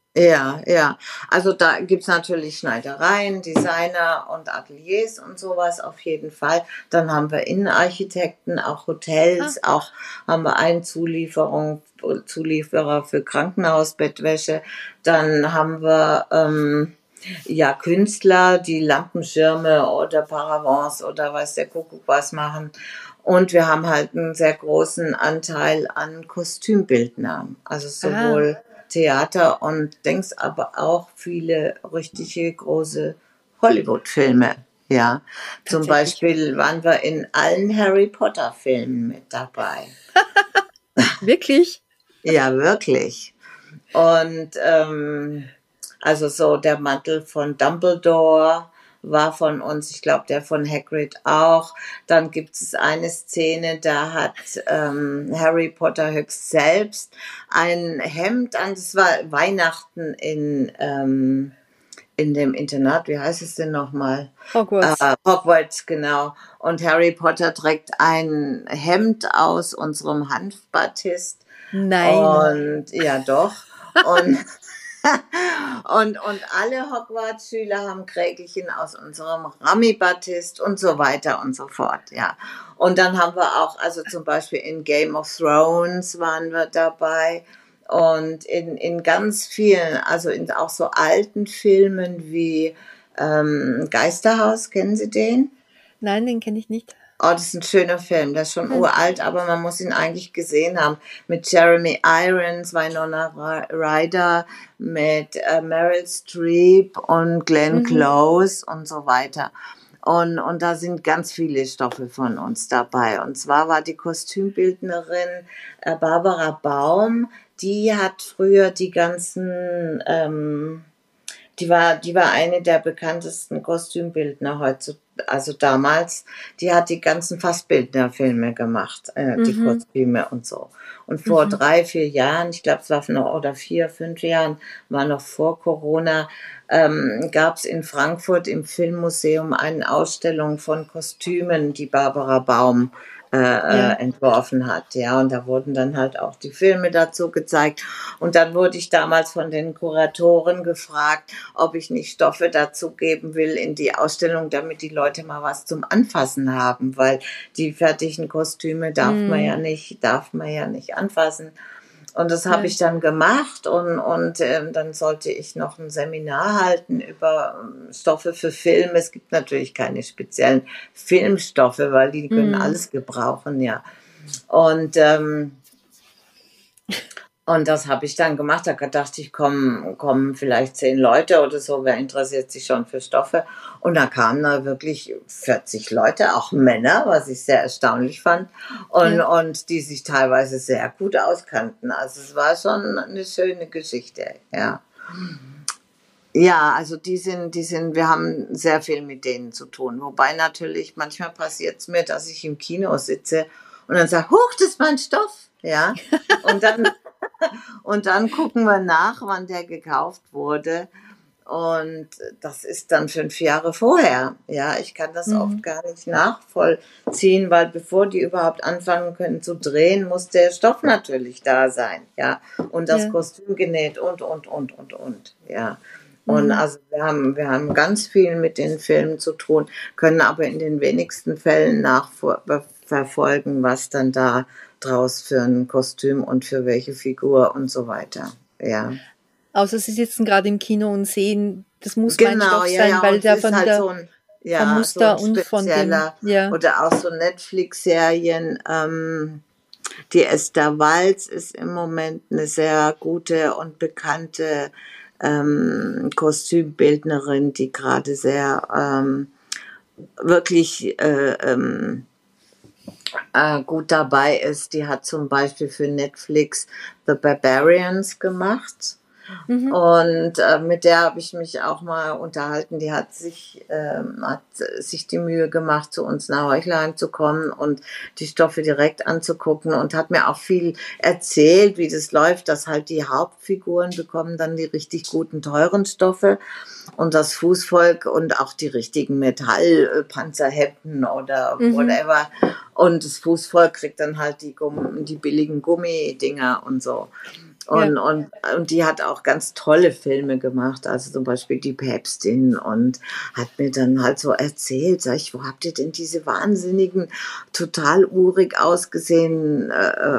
Ja, ja. Also da gibt's natürlich Schneidereien, Designer und Ateliers und sowas auf jeden Fall. Dann haben wir Innenarchitekten, auch Ah, Hotels, auch haben wir einen Zulieferer für Krankenhausbettwäsche. Dann haben wir ja Künstler, die Lampenschirme oder Paravents oder weiß der Kuckuck was machen. Und wir haben halt einen sehr großen Anteil an Kostümbildner. Also ah, sowohl Theater und denkst aber auch viele richtige große Hollywood-Filme. Ja, zum tatsächlich. Beispiel waren wir in allen Harry Potter-Filmen mit dabei. Wirklich? Ja, wirklich. Und also so der Mantel von Dumbledore war von uns, ich glaube der von Hagrid auch. Dann gibt es eine Szene, da hat Harry Potter höchst selbst ein Hemd an, das war Weihnachten in dem Internat, wie heißt es denn nochmal? Hogwarts. Hogwarts, genau. Und Harry Potter trägt ein Hemd aus unserem Hanfbatist. Nein. Und ja, doch. Und und alle Hogwarts-Schüler haben Krägelchen aus unserem Rami-Batist und so weiter und so fort, ja. Und dann haben wir auch, also zum Beispiel in Game of Thrones waren wir dabei und in ganz vielen, also in auch so alten Filmen wie Geisterhaus, kennen Sie den? Nein, den kenne ich nicht. Oh, das ist ein schöner Film. Der ist schon Hm. uralt, aber man muss ihn eigentlich gesehen haben. Mit Jeremy Irons, Winona Ryder, mit Meryl Streep und Glenn Mhm. Close und so weiter. Und da sind ganz viele Stoffe von uns dabei. Und zwar war die Kostümbildnerin Barbara Baum, die hat früher die ganzen die war eine der bekanntesten Kostümbildner heutzutage, also damals. Die hat die ganzen Fassbildnerfilme gemacht, die Mhm. Kostüme und so. Und vor Mhm. 3, 4 Jahren, ich glaube, es war noch, oder 4, 5 Jahren, war noch vor Corona, gab es in Frankfurt im Filmmuseum eine Ausstellung von Kostümen, die Barbara Baum Ja. entworfen hat. Ja, und da wurden dann halt auch die Filme dazu gezeigt. Und dann wurde ich damals von den Kuratoren gefragt, ob ich nicht Stoffe dazu geben will in die Ausstellung, damit die Leute mal was zum Anfassen haben, weil die fertigen Kostüme Mhm. darf man ja nicht anfassen. Und das habe Ja. ich dann gemacht und dann sollte ich noch ein Seminar halten über Stoffe für Film. Es gibt natürlich keine speziellen Filmstoffe, weil die können Mhm. alles gebrauchen, ja. Und das habe ich dann gemacht. Da dachte ich, kommen vielleicht 10 Leute oder so. Wer interessiert sich schon für Stoffe? Und da kamen da wirklich 40 Leute, auch Männer, was ich sehr erstaunlich fand. Und, Ja. und die sich teilweise sehr gut auskannten. Also es war schon eine schöne Geschichte, ja. Ja, also wir haben sehr viel mit denen zu tun. Wobei natürlich manchmal passiert es mir, dass ich im Kino sitze und dann sage, huch, das ist mein Stoff, ja. Und dann und dann gucken wir nach, wann der gekauft wurde. Und das ist dann 5 Jahre vorher. Ja, ich kann das oft Mhm. gar nicht nachvollziehen, weil bevor die überhaupt anfangen können zu drehen, muss der Stoff natürlich da sein. Ja, und das Ja. Kostüm genäht und. Ja. Und Mhm. also wir haben ganz viel mit den Filmen zu tun, können aber in den wenigsten Fällen nachverfolgen, was dann da draus für ein Kostüm und für welche Figur und so weiter. Ja. Außer Sie sitzen gerade im Kino und sehen, das muss mein Genau, Stoff ja, sein, ja, weil und es der ist von halt der so ein, vom ja, so ein Muster und von dem, spezieller, ja. oder auch so Netflix-Serien. Die Esther Walz ist im Moment eine sehr gute und bekannte Kostümbildnerin, die gerade sehr wirklich gut dabei ist. Die hat zum Beispiel für Netflix The Barbarians gemacht. Mhm. Und mit der habe ich mich auch mal unterhalten. Die hat sich die Mühe gemacht, zu uns nach Heuchlein zu kommen und die Stoffe direkt anzugucken und hat mir auch viel erzählt, wie das läuft, dass halt die Hauptfiguren bekommen dann die richtig guten, teuren Stoffe und das Fußvolk und auch die richtigen Metallpanzerhemden oder Mhm. whatever. Und das Fußvolk kriegt dann halt die billigen Gummidinger und so. Ja. Und die hat auch ganz tolle Filme gemacht, also zum Beispiel Die Päpstin, und hat mir dann halt so erzählt, sag ich, wo habt ihr denn diese wahnsinnigen, total urig ausgesehenen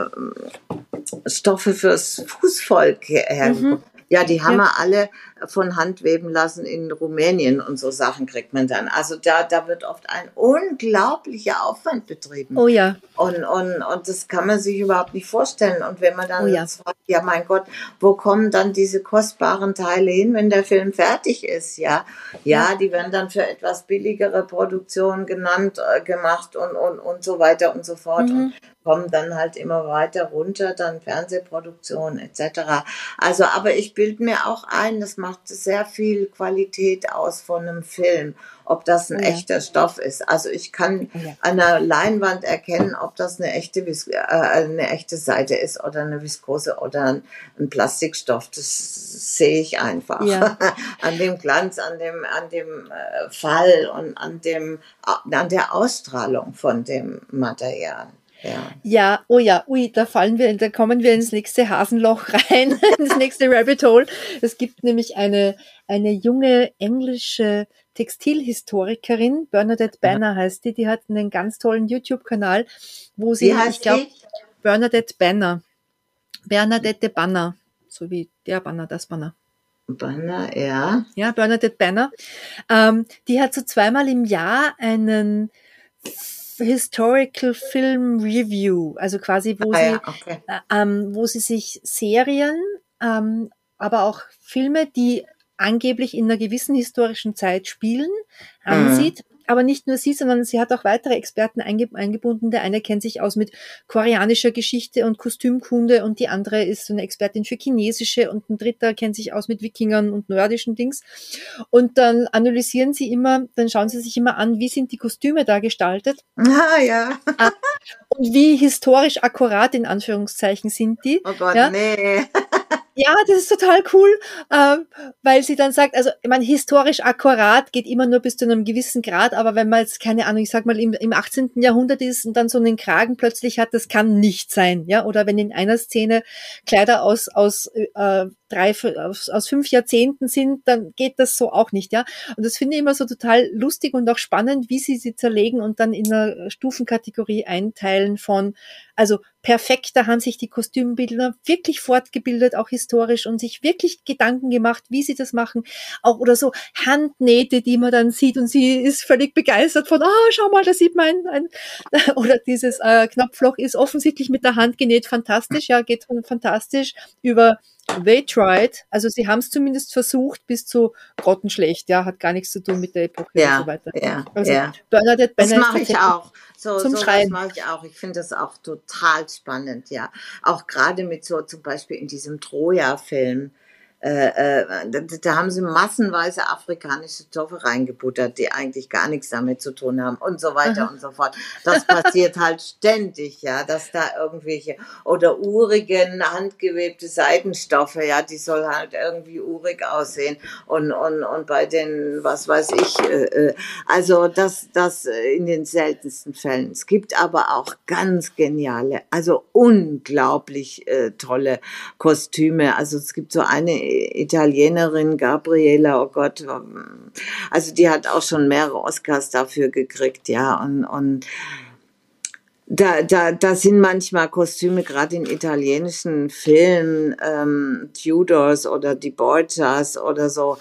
Stoffe fürs Fußvolk Mhm. hergekommen? Ja, die haben Ja. wir alle von Hand weben lassen in Rumänien, und so Sachen kriegt man dann. Also da wird oft ein unglaublicher Aufwand betrieben. Oh ja. Und das kann man sich überhaupt nicht vorstellen. Und wenn man Oh dann ja. sagt, ja mein Gott, wo kommen dann diese kostbaren Teile hin, wenn der Film fertig ist? Ja, Ja. ja, die werden dann für etwas billigere Produktionen gemacht und so weiter und so fort. Und Mhm. kommen dann halt immer weiter runter, dann Fernsehproduktion etc. Also, aber ich bilde mir auch ein, das macht sehr viel Qualität aus von einem Film, ob das ein Oh ja. echter Stoff ist. Also ich kann Oh ja. an der Leinwand erkennen, ob das eine echte Seite ist oder eine Viskose oder ein Plastikstoff. Das sehe ich einfach Ja. an dem Glanz, an dem Fall und an der Ausstrahlung von dem Material. Ja. Ja, oh ja, ui, da kommen wir ins nächste Hasenloch rein, ins nächste Rabbit Hole. Es gibt nämlich eine junge englische Textilhistorikerin, Bernadette Banner heißt die hat einen ganz tollen YouTube-Kanal, wo Wie sie, ich heißt glaube, die? Bernadette Banner, Bernadette Banner, so wie der Banner, das Banner. Banner, ja. Ja, Bernadette Banner. Die hat so zweimal im Jahr einen Historical Film Review, also quasi, Ah ja, okay. wo sie sich Serien, aber auch Filme, die angeblich in einer gewissen historischen Zeit spielen, Mhm. ansieht. Aber nicht nur sie, sondern sie hat auch weitere Experten eingebunden. Der eine kennt sich aus mit koreanischer Geschichte und Kostümkunde und die andere ist so eine Expertin für chinesische und ein dritter kennt sich aus mit Wikingern und nordischen Dings. Und dann analysieren sie immer, dann schauen sie sich immer an, wie sind die Kostüme da gestaltet Ah ja. und wie historisch akkurat in Anführungszeichen sind die. Oh Gott, Ja, nee. ja, das ist total cool, weil sie dann sagt, also ich meine, historisch akkurat geht immer nur bis zu einem gewissen Grad, aber wenn man jetzt, keine Ahnung, ich sag mal, im 18. Jahrhundert ist und dann so einen Kragen plötzlich hat, das kann nicht sein, ja, oder wenn in einer Szene Kleider aus 5 Jahrzehnten sind, dann geht das so auch nicht, ja. Und das finde ich immer so total lustig und auch spannend, wie sie zerlegen und dann in einer Stufenkategorie einteilen von, also perfekt, da haben sich die Kostümbildner wirklich fortgebildet, auch historisch und sich wirklich Gedanken gemacht, wie sie das machen. Auch oder so Handnähte, die man dann sieht und sie ist völlig begeistert von, schau mal, da sieht man oder dieses Knopfloch ist offensichtlich mit der Hand genäht, fantastisch, ja, geht fantastisch über They tried, also sie haben es zumindest versucht, bis zu grottenschlecht, ja, hat gar nichts zu tun mit der Epoche und so Ja, weiter. ja, Also ja. Bernadette Das Banner ist mache ich tatsächlich auch. So, zum sowas Schreien. mache ich auch. Ich finde das auch total spannend, ja. Auch gerade mit so zum Beispiel in diesem Troja-Film. Da haben sie massenweise afrikanische Stoffe reingebuttert, die eigentlich gar nichts damit zu tun haben und so weiter Aha. und so fort. Das passiert halt ständig, ja, dass da irgendwelche oder urige, handgewebte Seidenstoffe, ja, die soll halt irgendwie urig aussehen und bei den, was weiß ich, also das in den seltensten Fällen. Es gibt aber auch ganz geniale, also unglaublich tolle Kostüme. Also es gibt so eine Italienerin, Gabriela, oh Gott, also die hat auch schon mehrere Oscars dafür gekriegt, ja, und da sind manchmal Kostüme, gerade in italienischen Filmen, Tudors oder die Borgias oder so,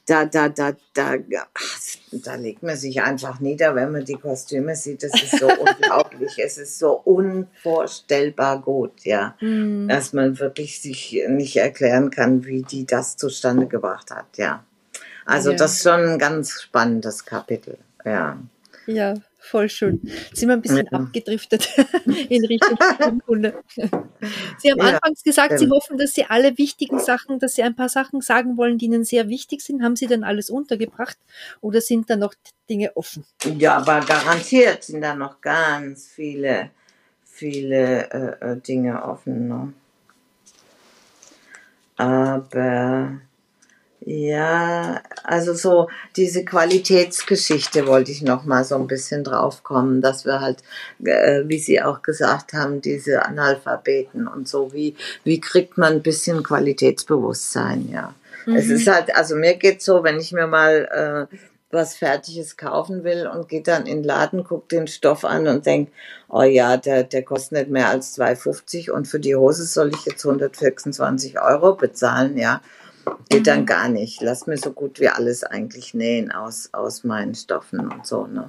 da legt man sich einfach nieder, wenn man die Kostüme sieht. Das ist so unglaublich. Es ist so unvorstellbar gut, ja, Mm, dass man wirklich sich nicht erklären kann, wie die das zustande gebracht hat, ja. Also ja, das ist schon ein ganz spannendes Kapitel, ja. ja, voll schön. Jetzt sind wir ein bisschen Ja, abgedriftet in Richtung Kostümkunde. Sie haben ja, anfangs gesagt, Sie stimmt. hoffen, dass Sie alle wichtigen Sachen, dass Sie ein paar Sachen sagen wollen, die Ihnen sehr wichtig sind. Haben Sie denn alles untergebracht oder sind da noch Dinge offen? Ja, aber garantiert sind da noch ganz viele Dinge offen. Ne? Aber Ja, also so diese Qualitätsgeschichte wollte ich noch mal so ein bisschen drauf kommen, dass wir halt, wie Sie auch gesagt haben, diese Analphabeten und so, wie kriegt man ein bisschen Qualitätsbewusstsein, ja. Es ist Mhm. halt, also mir geht's so, wenn ich mir mal was Fertiges kaufen will und gehe dann in den Laden, guck den Stoff an und denk, oh ja, der kostet nicht mehr als 2,50 und für die Hose soll ich jetzt 126 € bezahlen, ja. Geht dann Mhm. gar nicht. Lass mir so gut wie alles eigentlich nähen aus meinen Stoffen und so, ne?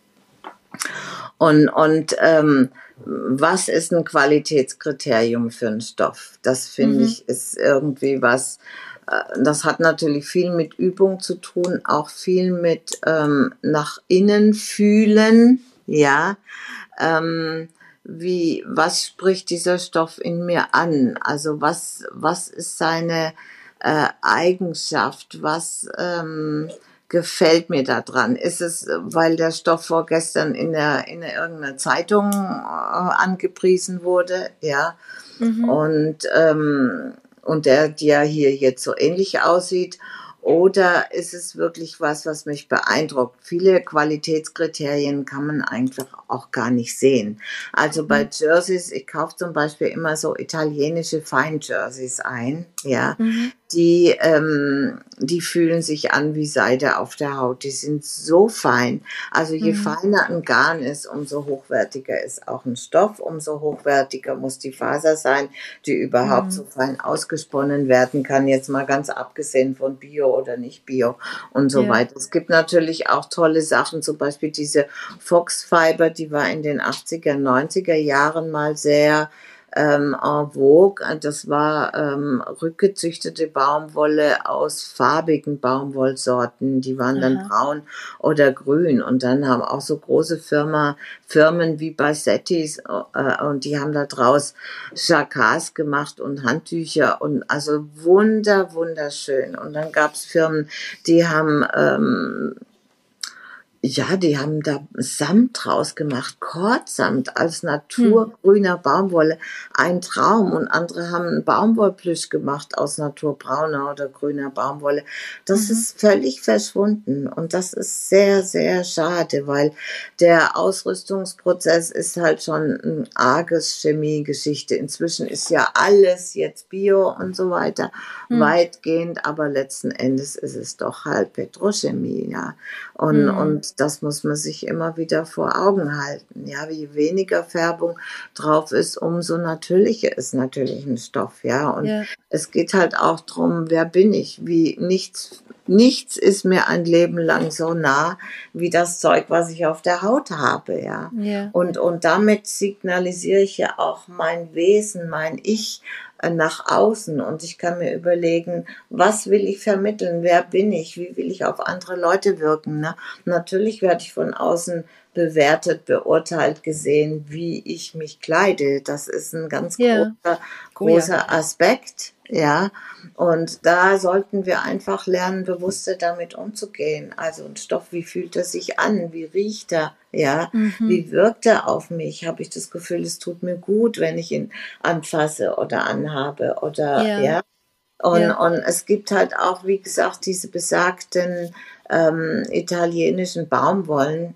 Und was ist ein Qualitätskriterium für einen Stoff? Das finde Mhm. ich ist irgendwie was, das hat natürlich viel mit Übung zu tun, auch viel mit nach innen fühlen, ja. Ähm, was spricht dieser Stoff in mir an? Also was ist seine Eigenschaft? Was gefällt mir da dran? Ist es, weil der Stoff vorgestern in irgendeiner Zeitung angepriesen wurde? Ja. Mhm. Und der hier jetzt so ähnlich aussieht? Oder ist es wirklich was, was mich beeindruckt? Viele Qualitätskriterien kann man einfach auch gar nicht sehen. Also bei Mhm. Jerseys, ich kaufe zum Beispiel immer so italienische Feinjerseys ein, ja. Mhm. Die fühlen sich an wie Seide auf der Haut. Die sind so fein. Also je Mhm. feiner ein Garn ist, umso hochwertiger ist auch ein Stoff, umso hochwertiger muss die Faser sein, die überhaupt so Mhm. fein ausgesponnen werden kann. Jetzt mal ganz abgesehen von Bio oder nicht Bio und so Ja. weiter. Es gibt natürlich auch tolle Sachen, zum Beispiel diese Fox Fiber, die war in den 80er, 90er Jahren mal sehr en vogue. Das war rückgezüchtete Baumwolle aus farbigen Baumwollsorten. Die waren dann Aha. braun oder grün. Und dann haben auch so große Firmen wie Bassettis und die haben da draus Jacquards gemacht und Handtücher und also wunderschön. Und dann gab es Firmen, die haben ja, die haben da Samt draus gemacht, Kordsamt als Hm. naturgrüner Baumwolle. Ein Traum. Und andere haben einen Baumwollplüsch gemacht aus naturbrauner oder grüner Baumwolle. Das Mhm. ist völlig verschwunden. Und das ist sehr schade, weil der Ausrüstungsprozess ist halt schon ein arges Chemiegeschichte. Inzwischen ist ja alles jetzt Bio und so weiter, Hm. weitgehend, aber letzten Endes ist es doch halt Petrochemie, ja. Hm. Und das muss man sich immer wieder vor Augen halten. Ja, je weniger Färbung drauf ist, umso natürlicher ist natürlich ein Stoff. Ja, und Ja. es geht halt auch drum, wer bin ich? Nichts ist mir ein Leben lang so nah wie das Zeug, was ich auf der Haut habe. Ja, Ja. und damit signalisiere ich ja auch mein Wesen, mein Ich nach außen. Und ich kann mir überlegen, was will ich vermitteln? Wer bin ich? Wie will ich auf andere Leute wirken? Ne? Natürlich werde ich von außen bewertet, beurteilt, gesehen, wie ich mich kleide. Das ist ein ganz Ja. Oh ja. großer Aspekt, ja. Und da sollten wir einfach lernen, bewusster damit umzugehen. Also ein Stoff, wie fühlt er sich an? Wie riecht er? Ja, Mhm. wie wirkt er auf mich? Habe ich das Gefühl, es tut mir gut, wenn ich ihn anfasse oder anhabe oder Ja. ja. Und, Ja. und es gibt halt auch, wie gesagt, diese besagten italienischen Baumwollen,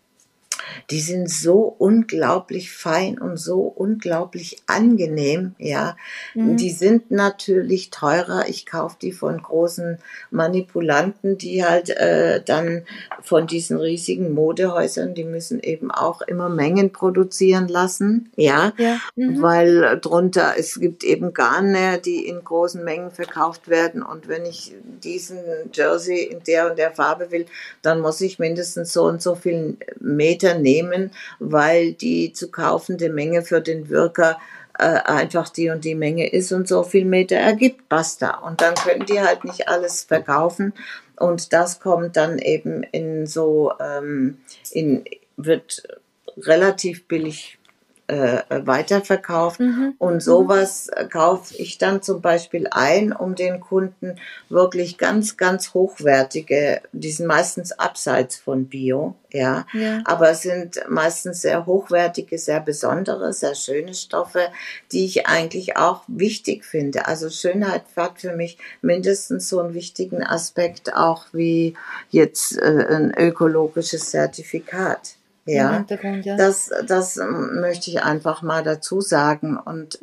die sind so unglaublich fein und so unglaublich angenehm, ja. Mhm. Die sind natürlich teurer. Ich kaufe die von großen Manipulanten, die halt dann von diesen riesigen Modehäusern, die müssen eben auch immer Mengen produzieren lassen, ja, Ja. Mhm. weil drunter, es gibt eben Garne, die in großen Mengen verkauft werden und wenn ich diesen Jersey in der und der Farbe will, dann muss ich mindestens so und so viel Meter nehmen, weil die zu kaufende Menge für den Wirker einfach die und die Menge ist und so viel Meter ergibt, basta. Und dann können die halt nicht alles verkaufen und das kommt dann eben in so, wird relativ billig weiterverkauft. Mhm. Und sowas kaufe ich dann zum Beispiel ein, um den Kunden wirklich ganz, ganz hochwertige, die sind meistens abseits von Bio, ja, Ja. aber es sind meistens sehr hochwertige, sehr besondere, sehr schöne Stoffe, die ich eigentlich auch wichtig finde. Also Schönheit hat für mich mindestens so einen wichtigen Aspekt auch wie jetzt ein ökologisches Zertifikat. Im Ja, Hintergrund, ja. das möchte ich einfach mal dazu sagen. Und,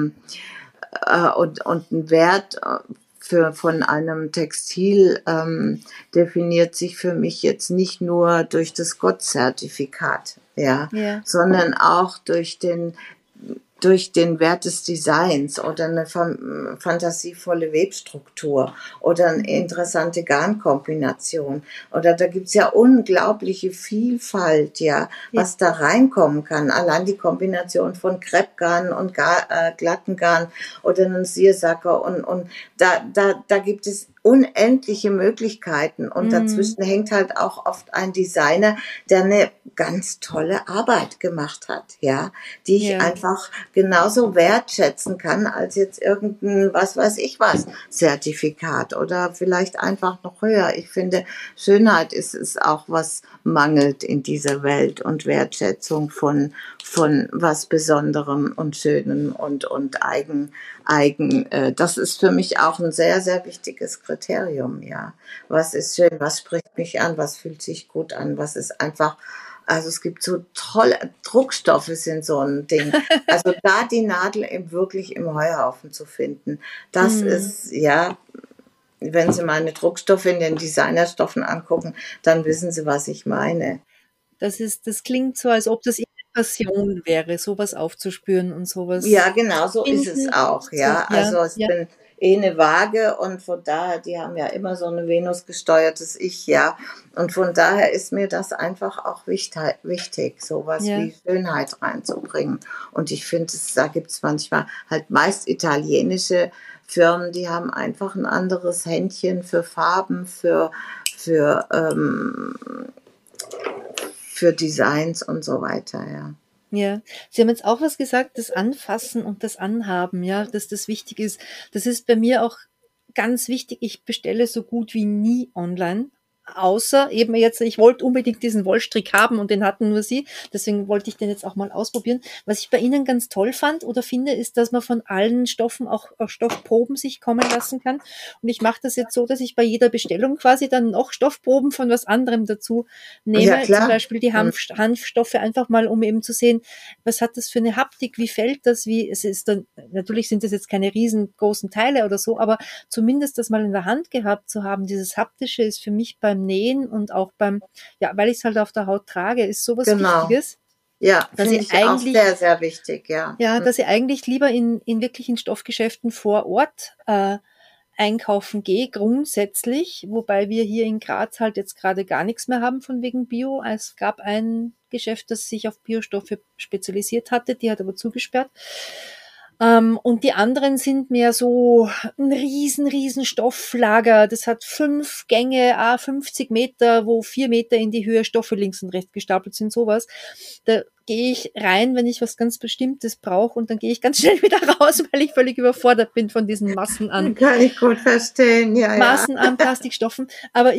und ein Wert von einem Textil definiert sich für mich jetzt nicht nur durch das Gott-Zertifikat, ja, Ja. sondern auch durch den Wert des Designs oder eine fantasievolle Webstruktur oder eine interessante Garnkombination. Oder da gibt's ja unglaubliche Vielfalt, ja, was da reinkommen kann. Allein die Kombination von Kreppgarn und glatten Garn oder einen Seersacker und da gibt es unendliche Möglichkeiten und dazwischen hängt halt auch oft ein Designer, der eine ganz tolle Arbeit gemacht hat, ja, die ich einfach genauso wertschätzen kann als jetzt irgendein, was weiß ich was, Zertifikat oder vielleicht einfach noch höher. Ich finde, Schönheit ist auch was mangelt in dieser Welt und Wertschätzung von was Besonderem und Schönem und das ist für mich auch ein sehr, sehr wichtiges Kriterium, ja. Was ist schön, was spricht mich an, was fühlt sich gut an, was ist einfach, also es gibt so tolle Druckstoffe sind so ein Ding. Also da die Nadel wirklich im Heuhaufen zu finden, das ist, ja, wenn Sie meine Druckstoffe in den Designerstoffen angucken, dann wissen Sie, was ich meine. Das klingt so, als ob das Ihre Passion wäre, sowas aufzuspüren und Ja, sowas genau zu so ist es finden. auch, So, ja. ja, Also ich ja, bin eine Waage und von daher, die haben ja immer so eine Venus gesteuertes Ich, ja. Und von daher ist mir das einfach auch wichtig, sowas ja. wie Schönheit reinzubringen. Und ich finde, da gibt's manchmal halt meist italienische Firmen, die haben einfach ein anderes Händchen für Farben, für, ähm, für Designs und so weiter, ja. Ja, Sie haben jetzt auch was gesagt, das Anfassen und das Anhaben, ja, dass das wichtig ist. Das ist bei mir auch ganz wichtig. Ich bestelle so gut wie nie online. Außer eben jetzt, ich wollte unbedingt diesen Wollstrick haben und den hatten nur Sie. Deswegen wollte ich den jetzt auch mal ausprobieren. Was ich bei Ihnen ganz toll fand oder finde, ist, dass man von allen Stoffen auch Stoffproben sich kommen lassen kann. Und ich mache das jetzt so, dass ich bei jeder Bestellung quasi dann noch Stoffproben von was anderem dazu Ja, nehme. Zum klar. Beispiel die Hanfstoffe einfach mal, um eben zu sehen, was hat das für eine Haptik, wie fällt das, wie, es ist dann, natürlich sind das jetzt keine riesengroßen Teile oder so, aber zumindest das mal in der Hand gehabt zu haben, dieses Haptische ist für mich beim Nähen und auch beim, ja, weil ich es halt auf der Haut trage, ist sowas Genau. Wichtiges, Ja, dass finde ich ich auch eigentlich, sehr, sehr wichtig, ja. ja, dass ich eigentlich lieber in wirklichen Stoffgeschäften vor Ort einkaufen gehe, grundsätzlich, wobei wir hier in Graz halt jetzt gerade gar nichts mehr haben von wegen Bio. Es gab ein Geschäft, das sich auf Biostoffe spezialisiert hatte, die hat aber zugesperrt. Und die anderen sind mehr so ein riesen Stofflager. Das hat 5 Gänge, 50 Meter, wo 4 Meter in die Höhe Stoffe links und rechts gestapelt sind, sowas. Da gehe ich rein, wenn ich was ganz Bestimmtes brauche und dann gehe ich ganz schnell wieder raus, weil ich völlig überfordert bin von diesen Kann ich gut verstehen, ja, ja. Massen an Plastikstoffen. Aber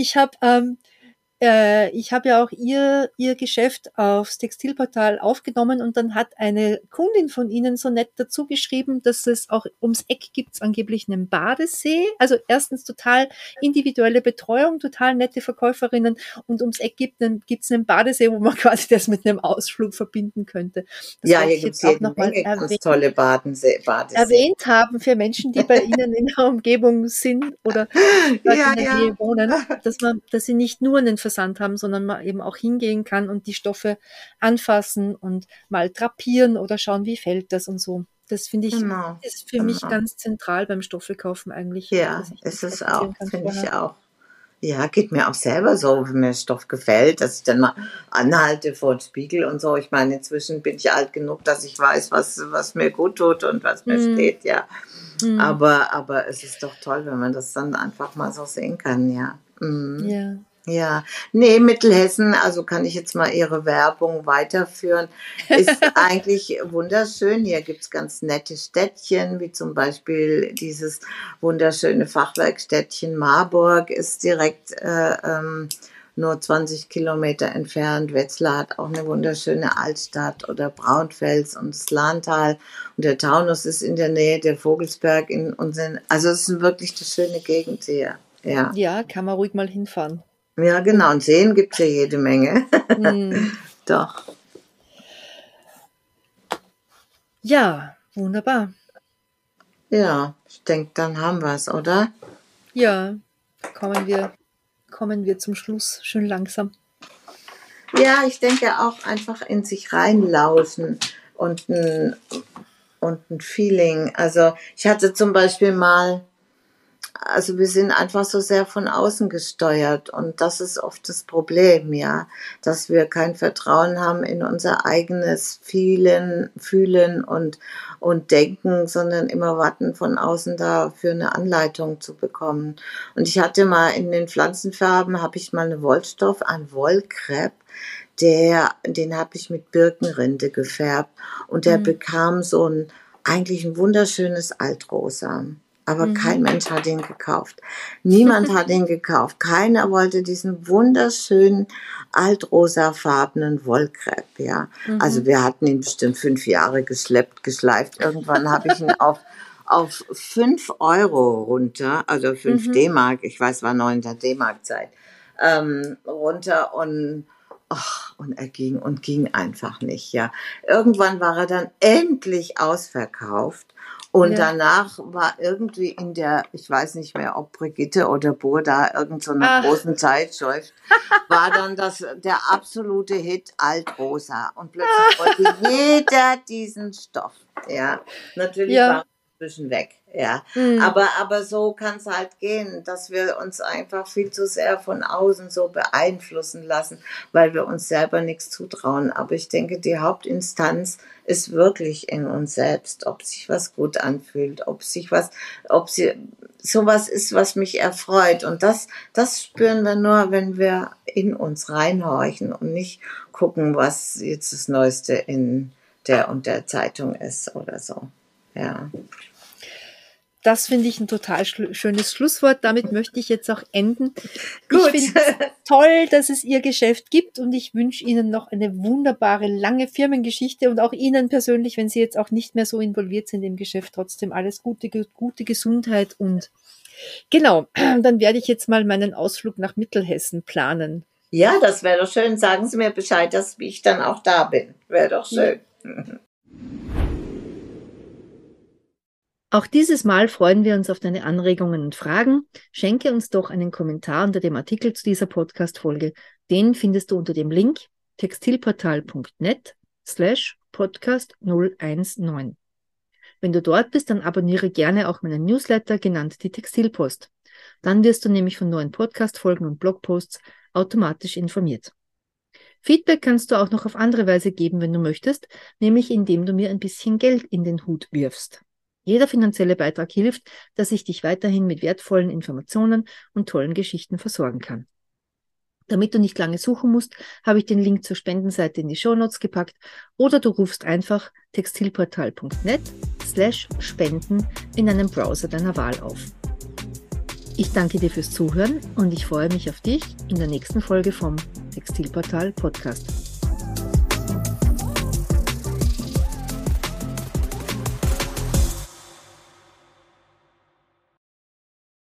ich habe ja auch ihr Geschäft aufs Textilportal aufgenommen und dann hat eine Kundin von Ihnen so nett dazu geschrieben, dass es auch ums Eck gibt's angeblich einen Badesee. Also erstens total individuelle Betreuung, total nette Verkäuferinnen und ums Eck gibt's einen Badesee, wo man quasi das mit einem Ausflug verbinden könnte. Das Ja, wollte hier ich gibt's jetzt auch jede nochmal Menge ganz tolle Badeseen. erwähnt haben für Menschen, die bei Ihnen in der Umgebung sind oder dort Ja, in der ja. Nähe wohnen, dass sie nicht nur einen Versand haben, sondern man eben auch hingehen kann und die Stoffe anfassen und mal drapieren oder schauen, wie fällt das und so. Das finde ich, Genau, ist für mich genau. ganz zentral beim Stoffekaufen eigentlich, dass Ja, ich ist das es auch, drapieren kann finde vorher. ich auch. Ja, geht mir auch selber so, wenn mir Stoff gefällt, dass ich dann mal anhalte vor dem Spiegel und so. Ich meine, inzwischen bin ich alt genug, dass ich weiß, was mir gut tut und was mir Hm, steht, ja. hm, Aber es ist doch toll, wenn man das dann einfach mal so sehen kann, ja. Mhm. ja. Ja, nee, Mittelhessen, also kann ich jetzt mal Ihre Werbung weiterführen, ist eigentlich wunderschön. Hier gibt's ganz nette Städtchen, wie zum Beispiel dieses wunderschöne Fachwerkstädtchen Marburg ist direkt nur 20 Kilometer entfernt. Wetzlar hat auch eine wunderschöne Altstadt oder Braunfels und das Lahntal. Und der Taunus ist in der Nähe, der Vogelsberg in unseren, also es ist wirklich eine schöne Gegend hier. Ja. Ja, kann man ruhig mal hinfahren. Ja, genau. Und Seen gibt's ja jede Menge. Doch. Ja, wunderbar. Ja, ich denke, dann haben wir es, oder? Ja, kommen wir zum Schluss schön langsam. Ja, ich denke auch einfach in sich reinlauschen und ein Feeling. Also ich hatte zum Beispiel mal, also wir sind einfach so sehr von außen gesteuert und das ist oft das Problem, ja, dass wir kein Vertrauen haben in unser eigenes Fühlen und Denken, sondern immer warten, von außen dafür eine Anleitung zu bekommen. Und ich hatte mal in den Pflanzenfarben, habe ich mal einen Wollkrepp, den habe ich mit Birkenrinde gefärbt und der bekam eigentlich ein wunderschönes Altrosa. Aber kein Mensch hat ihn gekauft. Niemand hat ihn gekauft. Keiner wollte diesen wunderschönen altrosafarbenen Wollkrepp, ja. Also wir hatten ihn bestimmt 5 Jahre geschleift. Irgendwann habe ich ihn auf 5 Euro runter, also 5 D-Mark, ich weiß, war 9. D-Mark-Zeit, runter und er ging einfach nicht, ja. Irgendwann war er dann endlich ausverkauft. Und danach war irgendwie ich weiß nicht mehr, ob Brigitte oder Burda, irgend so einer großen Zeitschrift, war dann der absolute Hit Altrosa. Und plötzlich wollte jeder diesen Stoff. Ja, natürlich war er inzwischen weg. Ja, aber so kann es halt gehen, dass wir uns einfach viel zu sehr von außen so beeinflussen lassen, weil wir uns selber nichts zutrauen. Aber ich denke, die Hauptinstanz ist wirklich in uns selbst, ob sich was gut anfühlt, ob sowas ist, was mich erfreut. Und das spüren wir nur, wenn wir in uns reinhorchen und nicht gucken, was jetzt das Neueste in der und der Zeitung ist oder so. Ja. Das finde ich ein total schönes Schlusswort. Damit möchte ich jetzt auch enden. Gut. Ich finde es toll, dass es Ihr Geschäft gibt und ich wünsche Ihnen noch eine wunderbare, lange Firmengeschichte und auch Ihnen persönlich, wenn Sie jetzt auch nicht mehr so involviert sind im Geschäft, trotzdem alles gute Gesundheit und genau, dann werde ich jetzt mal meinen Ausflug nach Mittelhessen planen. Ja, das wäre doch schön. Sagen Sie mir Bescheid, dass ich dann auch da bin. Wäre doch schön. Ja. Auch dieses Mal freuen wir uns auf deine Anregungen und Fragen. Schenke uns doch einen Kommentar unter dem Artikel zu dieser Podcast-Folge. Den findest du unter dem Link textilportal.net/podcast 019. Wenn du dort bist, dann abonniere gerne auch meinen Newsletter, genannt die Textilpost. Dann wirst du nämlich von neuen Podcast-Folgen und Blogposts automatisch informiert. Feedback kannst du auch noch auf andere Weise geben, wenn du möchtest, nämlich indem du mir ein bisschen Geld in den Hut wirfst. Jeder finanzielle Beitrag hilft, dass ich dich weiterhin mit wertvollen Informationen und tollen Geschichten versorgen kann. Damit du nicht lange suchen musst, habe ich den Link zur Spendenseite in die Shownotes gepackt oder du rufst einfach textilportal.net/spenden in einem Browser deiner Wahl auf. Ich danke dir fürs Zuhören und ich freue mich auf dich in der nächsten Folge vom Textilportal Podcast.